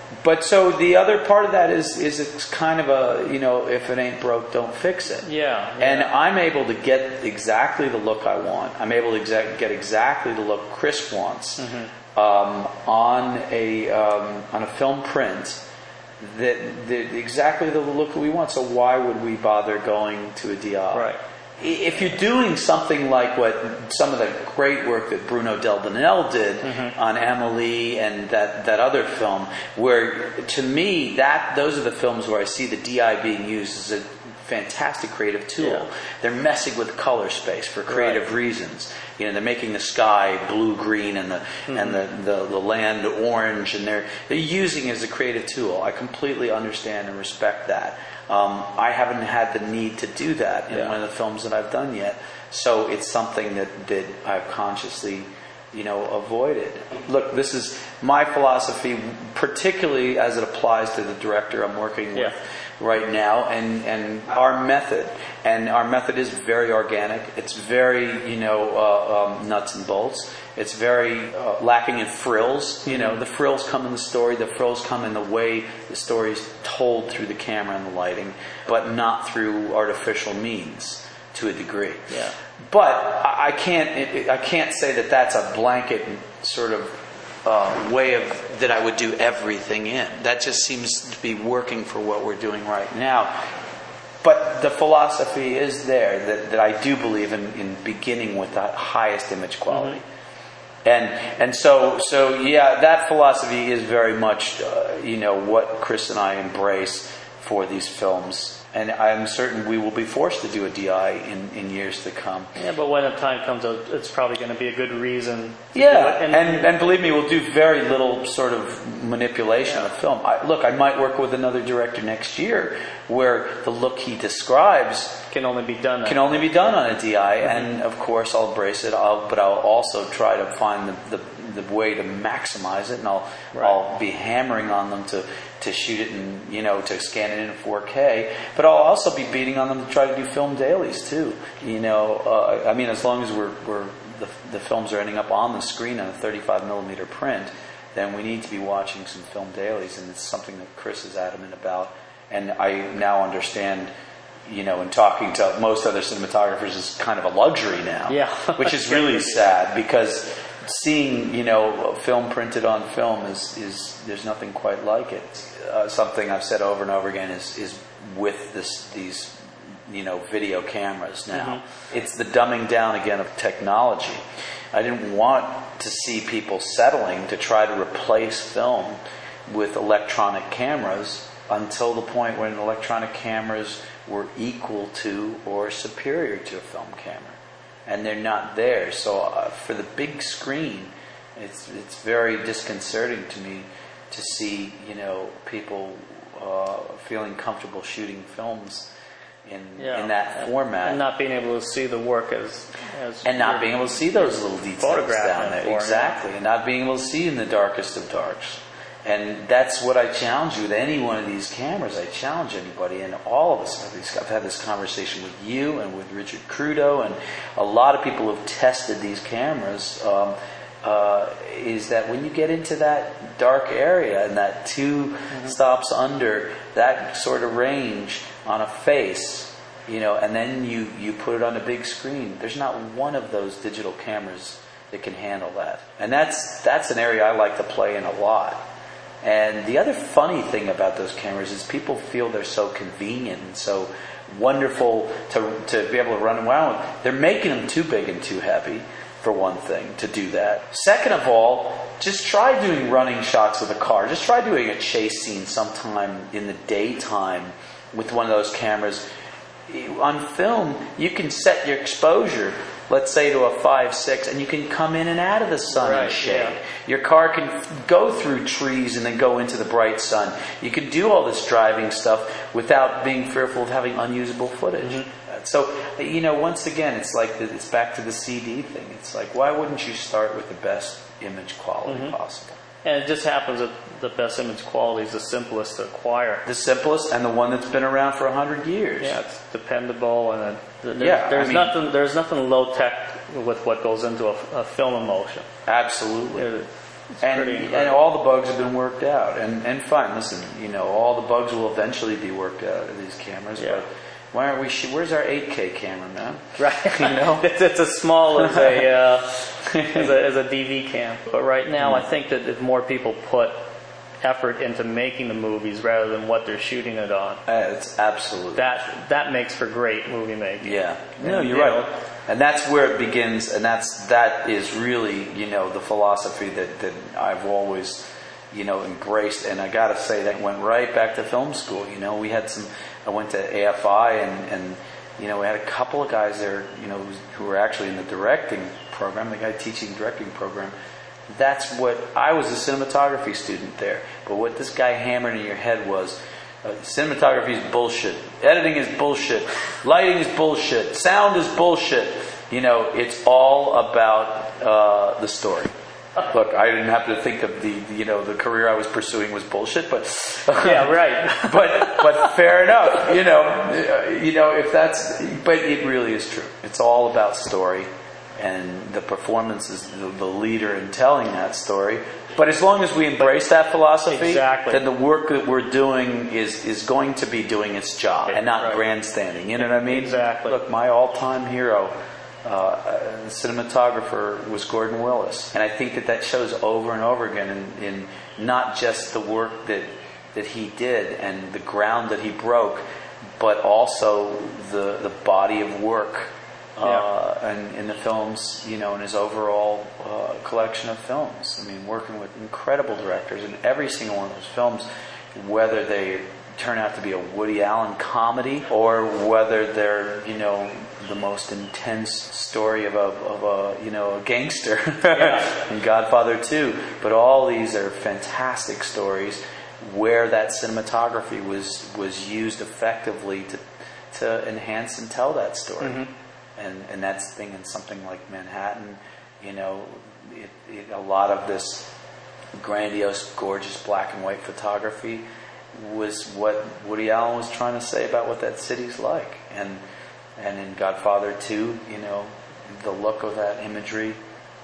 Speaker 2: But so the other part of that is is it's kind of a, you know, if it ain't broke, don't fix it.
Speaker 1: Yeah, yeah.
Speaker 2: And I'm able to get exactly the look I want. I'm able to exact, get exactly the look Chris wants mm-hmm. um, on a um, on a film print. That, that exactly the look we want. So why would we bother going to a D I?
Speaker 1: Right.
Speaker 2: If you're doing something like what some of the great work that Bruno Del Donel did mm-hmm. on Amelie and that, that other film, where to me that those are the films where I see the D I being used as a fantastic creative tool. Yeah. They're messing with color space for creative right. reasons. You know, they're making the sky blue green and the mm-hmm. and the, the, the land orange, and they're they're using it as a creative tool. I completely understand and respect that. Um, I haven't had the need to do that in yeah. one of the films that I've done yet. So it's something that, that I've consciously, you know, avoided. Look, this is my philosophy, particularly as it applies to the director I'm working with. Yeah. right now, and, and our method. And our method is very organic. It's very, you know, uh, um, nuts and bolts. It's very uh, lacking in frills. You know, the frills come in the story. The frills come in the way the story is told through the camera and the lighting, but not through artificial means to a degree.
Speaker 1: Yeah.
Speaker 2: But I can't, I can't say that that's a blanket sort of Uh, way of that I would do everything in. That just seems to be working for what we're doing right now. But the philosophy is there that, that I do believe in, in beginning with the highest image quality. Mm-hmm. And and so so yeah, that philosophy is very much uh, you know what Chris and I embrace for these films. And I'm certain we will be forced to do a D I in, in years to come.
Speaker 1: Yeah, but when the time comes, it's probably going to be a good reason to
Speaker 2: yeah,
Speaker 1: do it.
Speaker 2: And, and, and believe me, we'll do very little sort of manipulation yeah. of film. I, look, I might work with another director next year where the look he describes
Speaker 1: can only be done
Speaker 2: can only be done on a D I, mm-hmm. and of course I'll embrace it. I'll, but I'll also try to find the, the the way to maximize it, and I'll
Speaker 1: right.
Speaker 2: I'll be hammering on them to. to shoot it and, you know, to scan it in four K. But I'll also be beating on them to try to do film dailies too. You know, uh, I mean, as long as we're, we're the, the films are ending up on the screen on a thirty-five millimeter print, then we need to be watching some film dailies, and it's something that Chris is adamant about. And I now understand, you know, in talking to most other cinematographers, is kind of a luxury now.
Speaker 1: Yeah.
Speaker 2: Which is really sad, because seeing, you know, film printed on film is, is there's nothing quite like it. Uh, something I've said over and over again is, is with this, these, you know, video cameras now. Mm-hmm. It's the dumbing down again of technology. I didn't want to see people settling to try to replace film with electronic cameras until the point when electronic cameras were equal to or superior to a film camera. And they're not there. So uh, for the big screen, it's it's very disconcerting to me to see, you know, people uh, feeling comfortable shooting films in
Speaker 1: yeah.
Speaker 2: in that
Speaker 1: and,
Speaker 2: format,
Speaker 1: and not being able to see the work as as
Speaker 2: and not being able to see those little details down there,
Speaker 1: for,
Speaker 2: exactly, yeah. and not being able to see in the darkest of darks. And that's what I challenge you with any one of these cameras. I challenge anybody, and all of us. I've had this conversation with you and with Richard Crudo, and a lot of people who've tested these cameras. Um, uh, is that when you get into that dark area and that two mm-hmm. stops under that sort of range on a face, you know, and then you, you put it on a big screen, there's not one of those digital cameras that can handle that. And that's that's an area I like to play in a lot. And the other funny thing about those cameras is people feel they're so convenient and so wonderful to to be able to run around with. They're making them too big and too heavy, for one thing, to do that. Second of all, just try doing running shots with a car. Just try doing a chase scene sometime in the daytime with one of those cameras. On film, you can set your exposure, let's say to a five, six, and you can come in and out of the sun
Speaker 1: right,
Speaker 2: and shade.
Speaker 1: Yeah.
Speaker 2: Your car can go through trees and then go into the bright sun. You can do all this driving stuff without being fearful of having unusable footage. Mm-hmm. So, you know, once again, it's like the, it's back to the C D thing. It's like, why wouldn't you start with the best image quality mm-hmm. possible?
Speaker 1: And it just happens that the best image quality is the simplest to acquire.
Speaker 2: The simplest, and the one that's been around for a hundred years.
Speaker 1: Yeah, it's dependable, and there's,
Speaker 2: yeah,
Speaker 1: there's
Speaker 2: I mean,
Speaker 1: nothing there's nothing low tech with what goes into a, a film emulsion.
Speaker 2: Absolutely.
Speaker 1: It, It's
Speaker 2: and
Speaker 1: pretty
Speaker 2: and
Speaker 1: incredible.
Speaker 2: all the bugs have been worked out. And and fine, listen, you know, all the bugs will eventually be worked out of these cameras.
Speaker 1: Yeah.
Speaker 2: But why aren't we? Sh- where's our eight K camera, man?
Speaker 1: Right.
Speaker 2: You know,
Speaker 1: it's, it's as small as a, uh, as a as a D V cam. But right now,
Speaker 2: Mm.
Speaker 1: I think that if more people put effort into making the movies rather than what they're shooting it on,
Speaker 2: Uh, it's absolutely
Speaker 1: that that makes for great movie making.
Speaker 2: Yeah. No,
Speaker 1: And,
Speaker 2: you're
Speaker 1: you
Speaker 2: right.
Speaker 1: know,
Speaker 2: And that's where it begins, and that's that is really, you know, the philosophy that, that I've always, you know, embraced. And I got to say that went right back to film school. You know, we had some. I went to A F I, and, and you know, we had a couple of guys there, you know, who were actually in the directing program, the guy teaching directing program. That's what I was a cinematography student there. But what this guy hammered in your head was. Uh, cinematography is bullshit. Editing is bullshit. Lighting is bullshit. Sound is bullshit. You know, it's all about uh, the story. Look, I didn't happen to think of the, you know, the career I was pursuing was bullshit, but
Speaker 1: yeah, right.
Speaker 2: but but fair enough. You know, uh, you know if that's, but it really is true. It's all about story, and the performance is the, the leader in telling that story. But as long as we embrace that philosophy,
Speaker 1: exactly.
Speaker 2: then the work that we're doing is, is going to be doing its job and not
Speaker 1: right.
Speaker 2: grandstanding. You know what I mean?
Speaker 1: Exactly.
Speaker 2: Look, my all-time hero, uh, cinematographer, was Gordon Willis. And I think that that shows over and over again in, in not just the work that, that he did and the ground that he broke, but also the, the body of work Uh, and in the films, you know, in his overall uh, collection of films. I mean, working with incredible directors in every single one of those films, whether they turn out to be a Woody Allen comedy or whether they're, you know, the most intense story of a, of a you know, a gangster
Speaker 1: Yeah.
Speaker 2: in Godfather two. But all these are fantastic stories where that cinematography was, was used effectively to, to enhance and tell that story.
Speaker 1: Mm-hmm.
Speaker 2: And and that's the thing in something like Manhattan, you know, it, it, a lot of this grandiose, gorgeous black and white photography was what Woody Allen was trying to say about what that city's like. And and in Godfather two, you know, the look of that imagery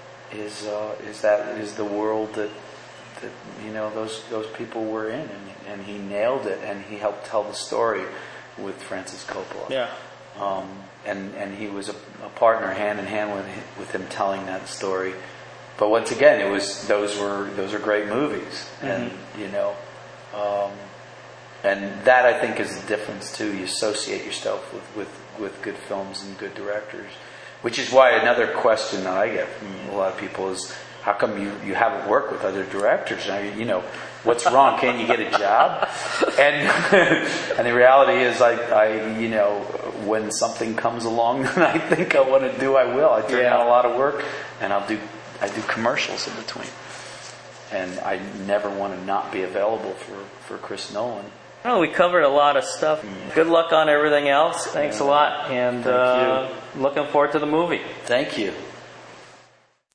Speaker 2: is uh, is that is the world that that you know those those people were in, and and he nailed it, and he helped tell the story with Francis Coppola.
Speaker 1: Yeah.
Speaker 2: Um, and and he was a, a partner, hand in hand with with him telling that story. But once again, it was those were those are great movies, mm-hmm. and you know, um, and that I think is the difference too. You associate yourself with, with, with good films and good directors, which is why another question that I get from a lot of people is, how come you, you haven't worked with other directors? I mean, you know, what's wrong? Can't you get a job? And and the reality is, I, I you know, when something comes along that I think I want to do, I will. I turn
Speaker 1: yeah.
Speaker 2: down a lot of work, and I'll do I do commercials in between. And I never want to not be available for, for Chris Nolan.
Speaker 1: Well, we covered a lot of stuff. Good luck on everything else. Thanks
Speaker 2: yeah.
Speaker 1: a lot, and
Speaker 2: Thank
Speaker 1: uh, looking forward to the movie.
Speaker 2: Thank you.